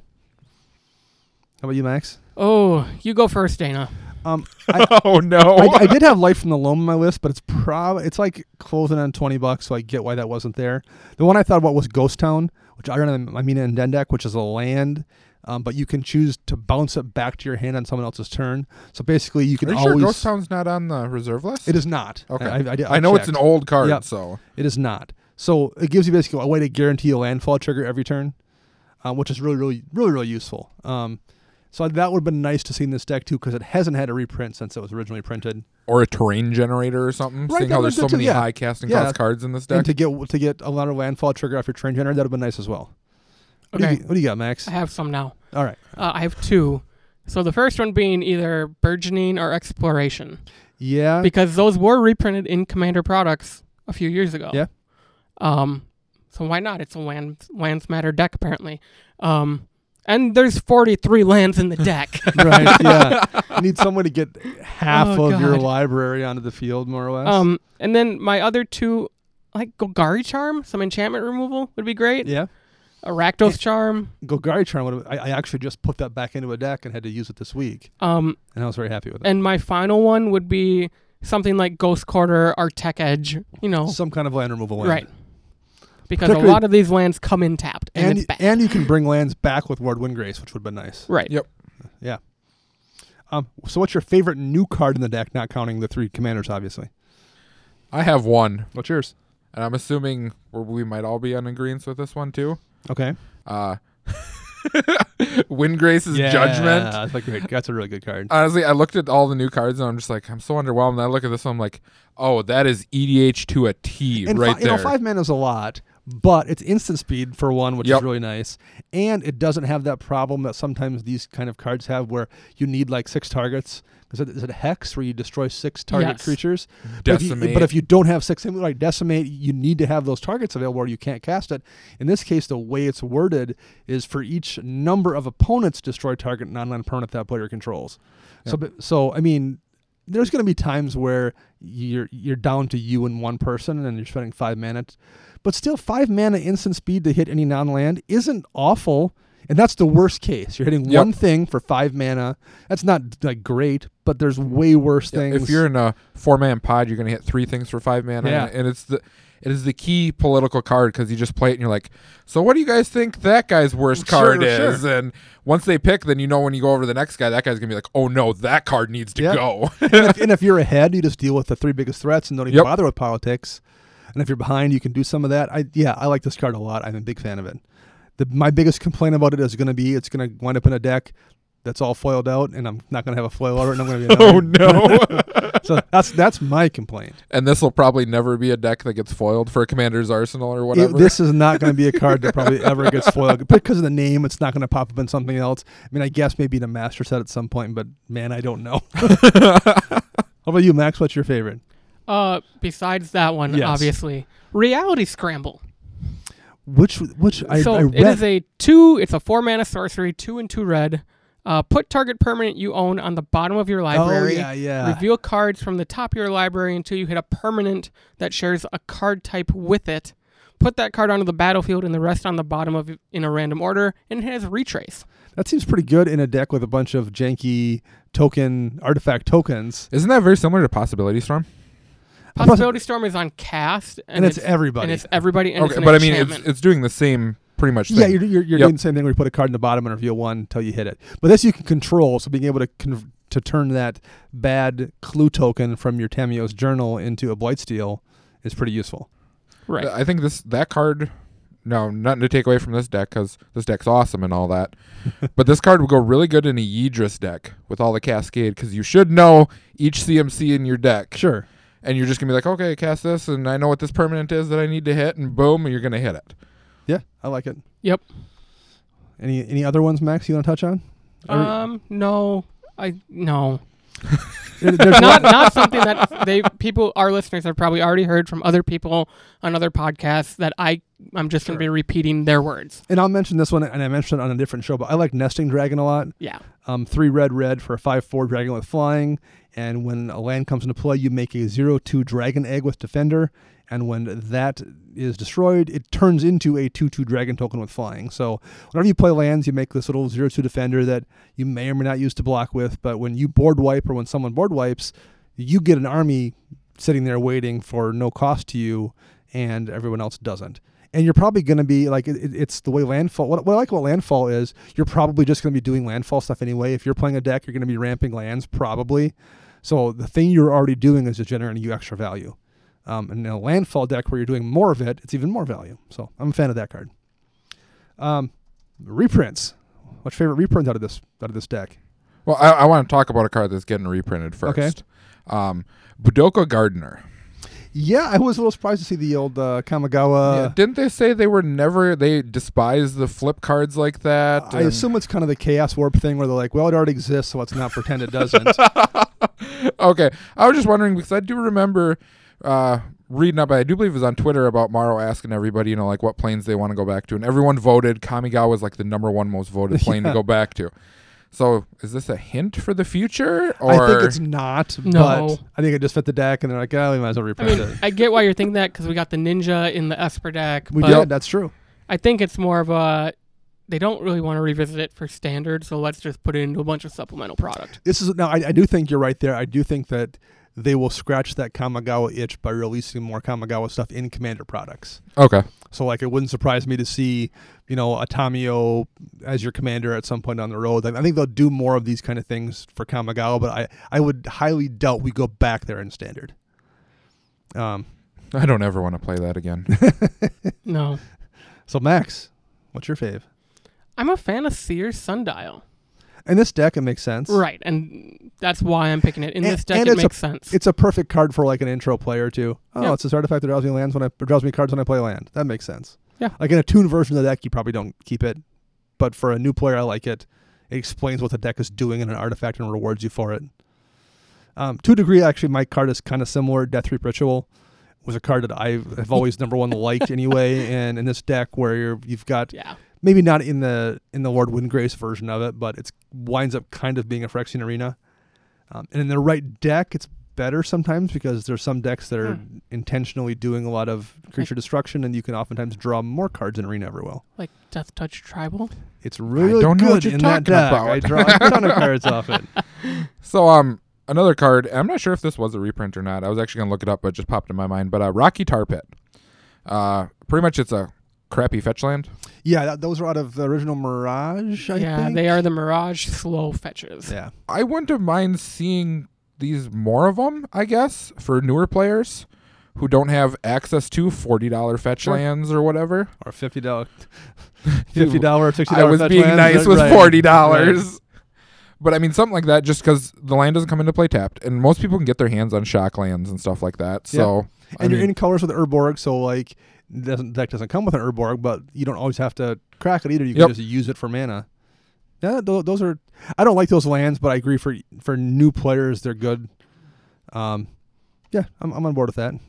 How about you, Max? Oh, you go first, Dana. Um, I, Oh no! I, I did have Life from the Loam on my list, but it's probably it's like closing on twenty bucks, so I get why that wasn't there. The one I thought about was Ghost Town, which I run on my Mina and Den deck, which is a land Um, but you can choose to bounce it back to your hand on someone else's turn. So basically, you can Are you always. sure Ghost Town's not on the reserve list? It is not. Okay. I, I, I, I know checked. it's an old card, Yep. so It is not. So it gives you basically a way to guarantee a landfall trigger every turn, um, which is really, really, really, really useful. Um, so that would have been nice to see in this deck too, because it hasn't had a reprint since it was originally printed. or a terrain generator or something. Right, Seeing that how would there's be so good too, many yeah. high casting Yeah. cost cards in this And deck. to get to get a lot of landfall trigger off your train generator, that would have been nice as well. What, Okay. do you, what do you got, Max? I have some now. All right. Uh, I have two. So the first one being either burgeoning or exploration, Yeah. because those were reprinted in Commander products a few years ago. Yeah. Um. So why not? It's a land lands matter deck apparently. Um. And there's forty-three lands in the deck. right. Yeah. You need someone to get half Oh, of your God. library onto the field, more or less. um. And then my other two, like Golgari Charm, some enchantment removal would be great. yeah. A Rakdos Charm. Golgari Charm. would have- I, I actually just put that back into a deck and had to use it this week, Um. and I was very happy with it. And my final one would be something like Ghost Quarter or Tech Edge. You know. Some kind of land removal land. Right. Because a Particularly- lot of these lands come in tapped, and, And it's bad. and you can bring lands back with Ward Windgrace, which would have been nice. right. Yep. Yeah. Um. So what's your favorite new card in the deck, not counting the three commanders, obviously? I have one, What's yours? and I'm assuming we might all be on agreement with this one too. Okay. Uh, Windgrace's Judgment. That's like great. That's a really good card. Honestly, I looked at all the new cards and I'm just like, I'm so underwhelmed. And I look at this one, I'm like, oh, that is E D H to a T And right fi- you there. know, five mana is a lot, but it's instant speed for one, which Yep. is really nice. And it doesn't have that problem that sometimes these kind of cards have where you need like six targets. Is it, is it Hex where you destroy six target Yes. creatures? But if, you, Decimate. but if you don't have six, like Decimate, you need to have those targets available or you can't cast it. In this case, the way it's worded is for each number of opponents destroy target non-land permanent that player controls. So, Yep. but- so I mean, there's going to be times where you're you're down to you and one person and you're spending five mana. But still, five mana instant speed to hit any non-land isn't awful. And that's the worst case. You're hitting Yep. one thing for five mana. That's not like great, but there's way worse Yeah, things. if you're in a four man pod, you're going to hit three things for five mana. Yeah. And it's the it is the key political card because you just play it and you're like, so what do you guys think that guy's worst Sure, card sure. is? And once they pick, then you know when you go over to the next guy, that guy's going to be like, oh no, that card needs to Yeah. go. and, if, and if you're ahead, you just deal with the three biggest threats and don't even Yep. bother with politics. And if you're behind, you can do some of that. I yeah, I like this card a lot. I'm a big fan of it. The, my biggest complaint about it is going to be it's going to wind up in a deck that's all foiled out, and I'm not going to have a foil over it, and I'm going to be Oh annoyed. no. So that's that's my complaint. And this will probably never be a deck that gets foiled for a Commander's Arsenal or It- whatever. this is not going to be a card that probably ever gets foiled because of the name. It's not going to pop up in something else. I mean, I guess maybe in a master set at some point, but man, I don't know. How about you, Max? What's your favorite? Uh, besides that one, Yes. obviously, Reality Scramble. Which which I, so I read. it is a two. It's a four mana sorcery, two and two red. Uh, put target permanent you own on the bottom of your library. Oh yeah, yeah. Reveal cards from the top of your library until you hit a permanent that shares a card type with it. Put that card onto the battlefield and the rest on the bottom of it in a random order, and it has retrace. That seems pretty good in a deck with a bunch of janky token artifact tokens. Isn't that very similar to Possibility Storm? Possibility Storm is on cast, And, it's, everybody. and it's everybody. And it's Okay, an but I mean, it's, enchantment. it's doing the same pretty much thing. yeah, you're, you're, you're Yep. doing the same thing where you put a card in the bottom and reveal one until you hit it. But this you can control, so being able to con- to turn that bad clue token from your Tamiyo's journal into a Blightsteel is pretty useful. right. I think this that card. No, nothing to take away from this deck because this deck's awesome and all that. But this card would go really good in a Yidris deck with all the Cascade because you should know each C M C in your deck. Sure. And you're just going to be like, okay, cast this, and I know what this permanent is that I need to hit, and boom, you're going to hit it. Yeah, I like it. Yep. Any any other ones, Max, you want to touch on? Or- Um. No. I no. There- there's not one- not something that they people our listeners have probably already heard from other people on other podcasts that I I'm just going to be repeating their words. and I'll mention this one, and I mentioned it on a different show, but I like Nesting Dragon a lot. Yeah. Um, three red red for a five four dragon with flying, and when a land comes into play, you make a zero two dragon egg with defender, and when that is destroyed, it turns into a two two dragon token with flying. So whenever you play lands, you make this little zero two defender that you may or may not use to block with, but when you board wipe or when someone board wipes, you get an army sitting there waiting for no cost to you, and everyone else doesn't. And you're probably going to be like, it, it- it's the way landfall. What, what I like about landfall is you're probably just going to be doing landfall stuff anyway. If you're playing a deck, you're going to be ramping lands probably. So the thing you're already doing is just generating you extra value. Um, and in a landfall deck where you're doing more of it, it's even more value. So I'm a fan of that card. Um, reprints. What's your favorite reprint out of this out of this deck? Well, I, I want to talk about a card that's getting reprinted first. Okay. Um, Budoka Gardener. Yeah, I was a little surprised to see the old uh, Kamigawa. yeah, didn't they say they were never, they despise the flip cards like that? I and- assume it's kind of the Chaos Warp thing where they're like, well, it already exists, so let's not pretend it doesn't. Okay. I was just wondering because I do remember uh, reading up, I do believe it was on Twitter about Morrow asking everybody, you know, like what planes they want to go back to. And everyone voted Kamigawa was like the number one most voted plane Yeah. to go back to. So is this a hint for the future? Or I think it's not, No. but I think it just fit the deck, and they're like, oh, we might as well I reprint mean, it. I get why you're thinking that because we got the Ninja in the Esper deck. We but did, that's true. I think it's more of a, they don't really want to revisit it for standard, so let's just put it into a bunch of supplemental product. This is now. I, I do think you're right there. I do think that they will scratch that Kamigawa itch by releasing more Kamigawa stuff in Commander products. Okay. So, like, it wouldn't surprise me to see, you know, a Tamio as your commander at some point down the road. I think they'll do more of these kind of things for Kamigawa, but I, I would highly doubt we go back there in standard. Um. I don't ever want to play that again. No. So, Max, what's your fave? I'm a fan of Sears Sundial. In this deck, it makes sense. Right, and that's why I'm picking it. In And- this deck, and it it's a- makes sense. It's a perfect card for like an intro player too. Oh, Yeah. it's this artifact that draws me lands when I or draws me cards when I play land. That makes sense. Yeah. Like in a tuned version of the deck, you probably don't keep it, but for a new player, I like it. It explains what the deck is doing in an artifact and rewards you for it. Um, to a degree, actually, my card is kind of similar. Death Reap Ritual was a card that I have always number one liked anyway, and in this deck where you're, you've got yeah. maybe not in the in the Lord Windgrace version of it, but it winds up kind of being a Phyrexian Arena. Um, and in the right deck, it's better sometimes because there's some decks that are Hmm. intentionally doing a lot of creature destruction, and you can oftentimes draw more cards in Arena every well. Like Death Touch Tribal. It's really don't know good what you're in that talking deck. about. I draw a ton of cards off it. So, um, another card. I'm not sure if this was a reprint or not. I was actually gonna look it up, but it just popped in my mind. But uh, Rocky Tar Pit. Uh, pretty much it's a crappy fetch land. Yeah, that, those are out of the original Mirage, I yeah, think. they are the Mirage slow fetches. Yeah. I wouldn't have mind seeing these more of them. I guess for newer players who don't have access to forty dollar fetch Sure. lands or whatever. Or fifty dollars. fifty dollars, sixty I dollars. was being nice with right. forty dollars. Right. But I mean, something like that, just because the land doesn't come into play tapped, and most people can get their hands on shock lands and stuff like that. So, I And you're mean, in colors with Urborg, so like doesn't deck doesn't come with an Urborg, but you don't always have to crack it either. You can Yep. just use it for mana. Yeah, th- those are. I don't like those lands, but I agree for for new players they're good. Um, yeah, I'm I'm on board with that.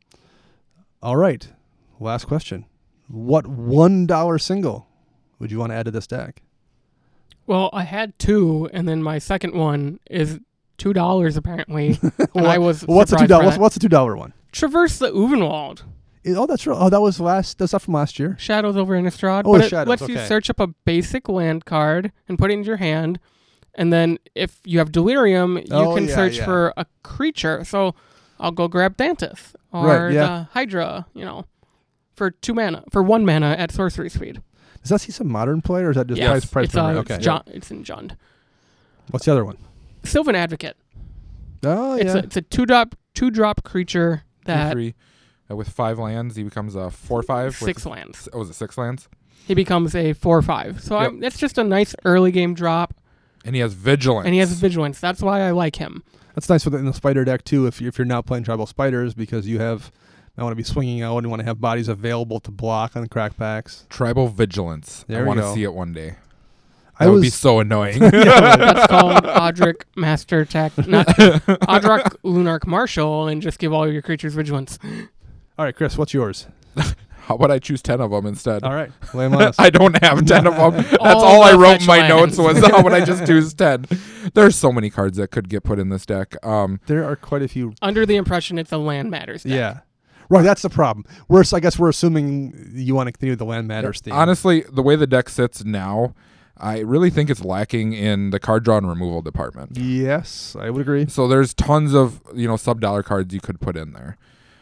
All right, last question: what one dollar single would you want to add to this deck? Well, I had two, and then my second one is two dollars apparently. and What- I was What's the two surprised by dollar? What's, that. what's the two dollar one? Traverse the Uvenwald. Is- oh, that's real. Oh, that was last. That's not from last year. Shadows over Innistrad. Oh, but the it Shadows, lets you okay. search up a basic land card and put it into your hand. And then if you have Delirium, you Oh, can yeah, search yeah. for a creature. So I'll go grab Dantis or Right, yeah. the Hydra, you know, for two mana, for one mana at sorcery speed. Does that see some modern play, or is that just Yes. price price it's, per uh, mana? it's, Okay. Jund, it's in Jund. What's the other one? Sylvan Advocate. Oh It's yeah. a it's a two drop two drop creature two, that three, uh, with five lands, he becomes a four five. six with, lands. Oh, was it six lands? He becomes a four five. So Yep. I'm, that's just a nice early game drop, And he has vigilance. and he has vigilance. That's why I like him. That's nice for the, in the spider deck too. If you, if you're not playing tribal spiders, because you have, I want to be swinging out and you want to have bodies available to block on crack packs. Tribal vigilance. There I we want to go. see it one day. I That would was be so annoying. That's called Odric Master Tech, not Odric Lunarch Marshal, and just give all your creatures vigilance. all right, Chris. What's yours? How about I choose ten of them instead? All right, lay 'em on us. I don't have ten of them. That's All all I the wrote fetch in my notes lands. was how would I just choose ten. There's so many cards that could get put in this deck. Um, There are quite a few. Under the impression it's a land matters deck. Yeah, right. That's the problem. We're I guess we're assuming you want to continue the land matters theme. honestly, the way the deck sits now, I really think it's lacking in the card draw and removal department. Yes, I would agree. So there's tons of you know sub dollar cards you could put in there.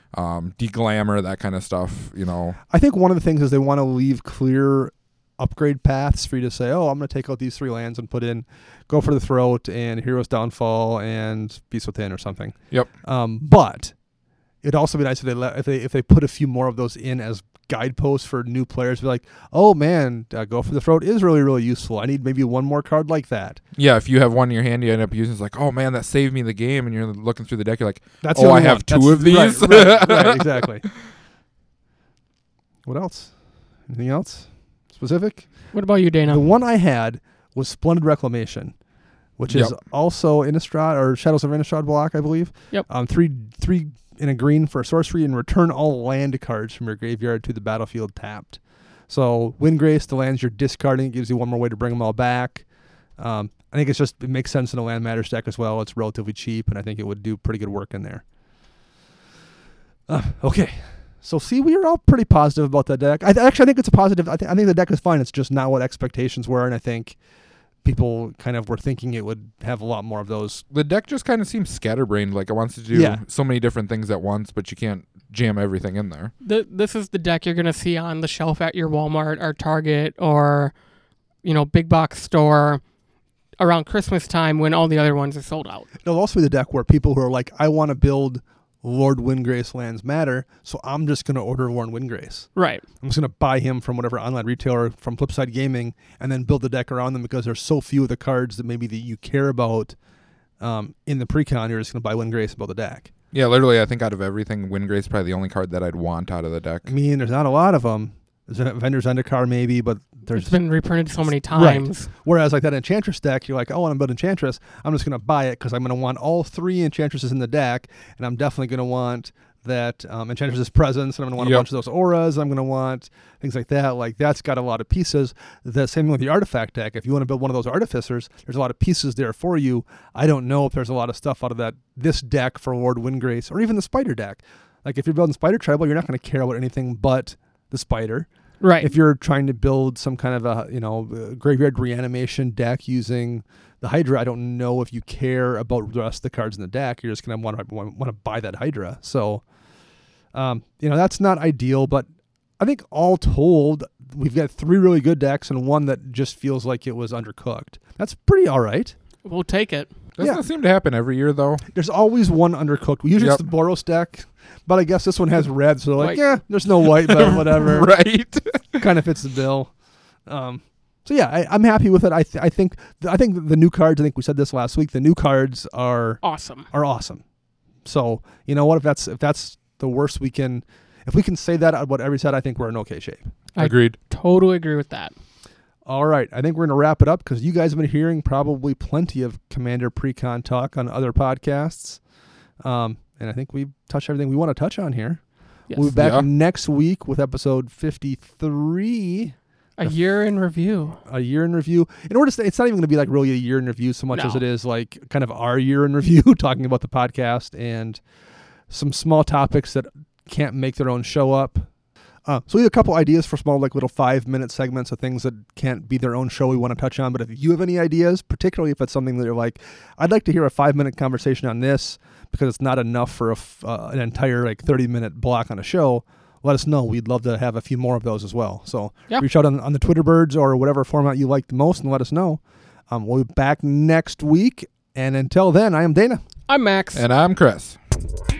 um, de-glamour, that kind of stuff, you know. I think one of the things is they want to leave clear upgrade paths for you to say, oh, I'm going to take out these three lands and put in Go for the Throat and Hero's Downfall and Beast Within or something. Yep. Um, but it'd also be nice if they let, if they if they put a few more of those in as guideposts for new players. Be like, oh man, uh, Go for the Throat is really really useful. I need maybe one more card like that. Yeah, if you have one in your hand, you end up using it's like, oh man, that saved me the game, and you're looking through the deck, you're like, That's oh, the I only have one. two That's- of these. Right, right, right, exactly. What else? Anything else specific? What about you, Dana? The one I had was Splendid Reclamation, which is Yep. also Innistrad or Shadows of Innistrad block, I believe. Yep. Um, three three in a green for a sorcery, and return all land cards from your graveyard to the battlefield tapped. So Windgrace, the lands you're discarding, it gives you one more way to bring them all back. Um, I think it's just it makes sense in a Land Matters deck as well. It's relatively cheap, and I think it would do pretty good work in there. Uh, okay. So see, we are all pretty positive about that deck. I th- actually I think it's a positive. I, th- I think the deck is fine. It's just not what expectations were, and I think people kind of were thinking it would have a lot more of those. The deck just kind of seems scatterbrained, like it wants to do Yeah. so many different things at once, but you can't jam everything in there. Th- this is the deck you're going to see on the shelf at your Walmart or Target or, you know, big box store around Christmas time when all the other ones are sold out. It'll also be the deck where people who are like, I want to build Lord Windgrace lands matter, so I'm just going to order Lord Windgrace. Right. I'm just going to buy him from whatever online retailer from Flipside Gaming and then build the deck around them because there's so few of the cards that maybe that you care about um, in the pre-con. You're just going to buy Windgrace and build the deck. Yeah, literally, I think out of everything, Windgrace is probably the only card that I'd want out of the deck. I mean, there's not a lot of them. There's a Vendor's Zendikar maybe, but there's It's been reprinted so many times. whereas like that Enchantress deck, you're like, oh, I want to build Enchantress. I'm just going to buy it because I'm going to want all three Enchantresses in the deck, and I'm definitely going to want that um, Enchantress's Presence, and I'm going to want Yep. a bunch of those auras. I'm going to want things like that. Like that's got a lot of pieces. The same thing with the Artifact deck. If you want to build one of those Artificers, there's a lot of pieces there for you. I don't know if there's a lot of stuff out of that this deck for Lord Windgrace or even the Spider deck. Like if you're building Spider Tribal, you're not going to care about anything but the Spider. Right. If you're trying to build some kind of a, you know, uh, graveyard reanimation deck using the Hydra, I don't know if you care about the rest of the cards in the deck. You're just going to want to want to buy that Hydra. So, um, you know, that's not ideal, but I think all told, we've got three really good decks and one that just feels like it was undercooked. That's pretty all right. We'll take it. Doesn't Yeah. it seem to happen every year, though? There's always one undercooked. Usually Yep. it's the Boros deck, but I guess this one has red, so they're like, White. yeah, there's no white, but whatever. Right. Kind of fits the bill. Um, so yeah, I, I'm happy with it. I th- I think th- I think the new cards. I think we said this last week. The new cards are Awesome. are awesome. So you know what? If that's if that's the worst we can, if we can say that about every set, I think we're in okay shape. I- Agreed. Totally agree with that. All right, I think we're gonna wrap it up because you guys have been hearing probably plenty of Commander Precon talk on other podcasts, um, and I think we've touched everything we want to touch on here. Yes. We'll be back Yeah. next week with episode fifty-three. A year in review. A year in review. In order to say, it's not even going to be like really a year in review so much No. as it is like kind of our year in review, talking about the podcast and some small topics that can't make their own show up. Uh, so we have a couple ideas for small, like little five minute segments of things that can't be their own show we want to touch on. But if you have any ideas, particularly if it's something that you're like, I'd like to hear a five minute conversation on this because it's not enough for a f- uh, an entire like thirty minute block on a show, let us know. We'd love to have a few more of those as well. So Yep. reach out on, on the Twitter birds or whatever format you like the most and let us know. Um, we'll be back next week. And until then, I am Dana. I'm Max. And I'm Chris.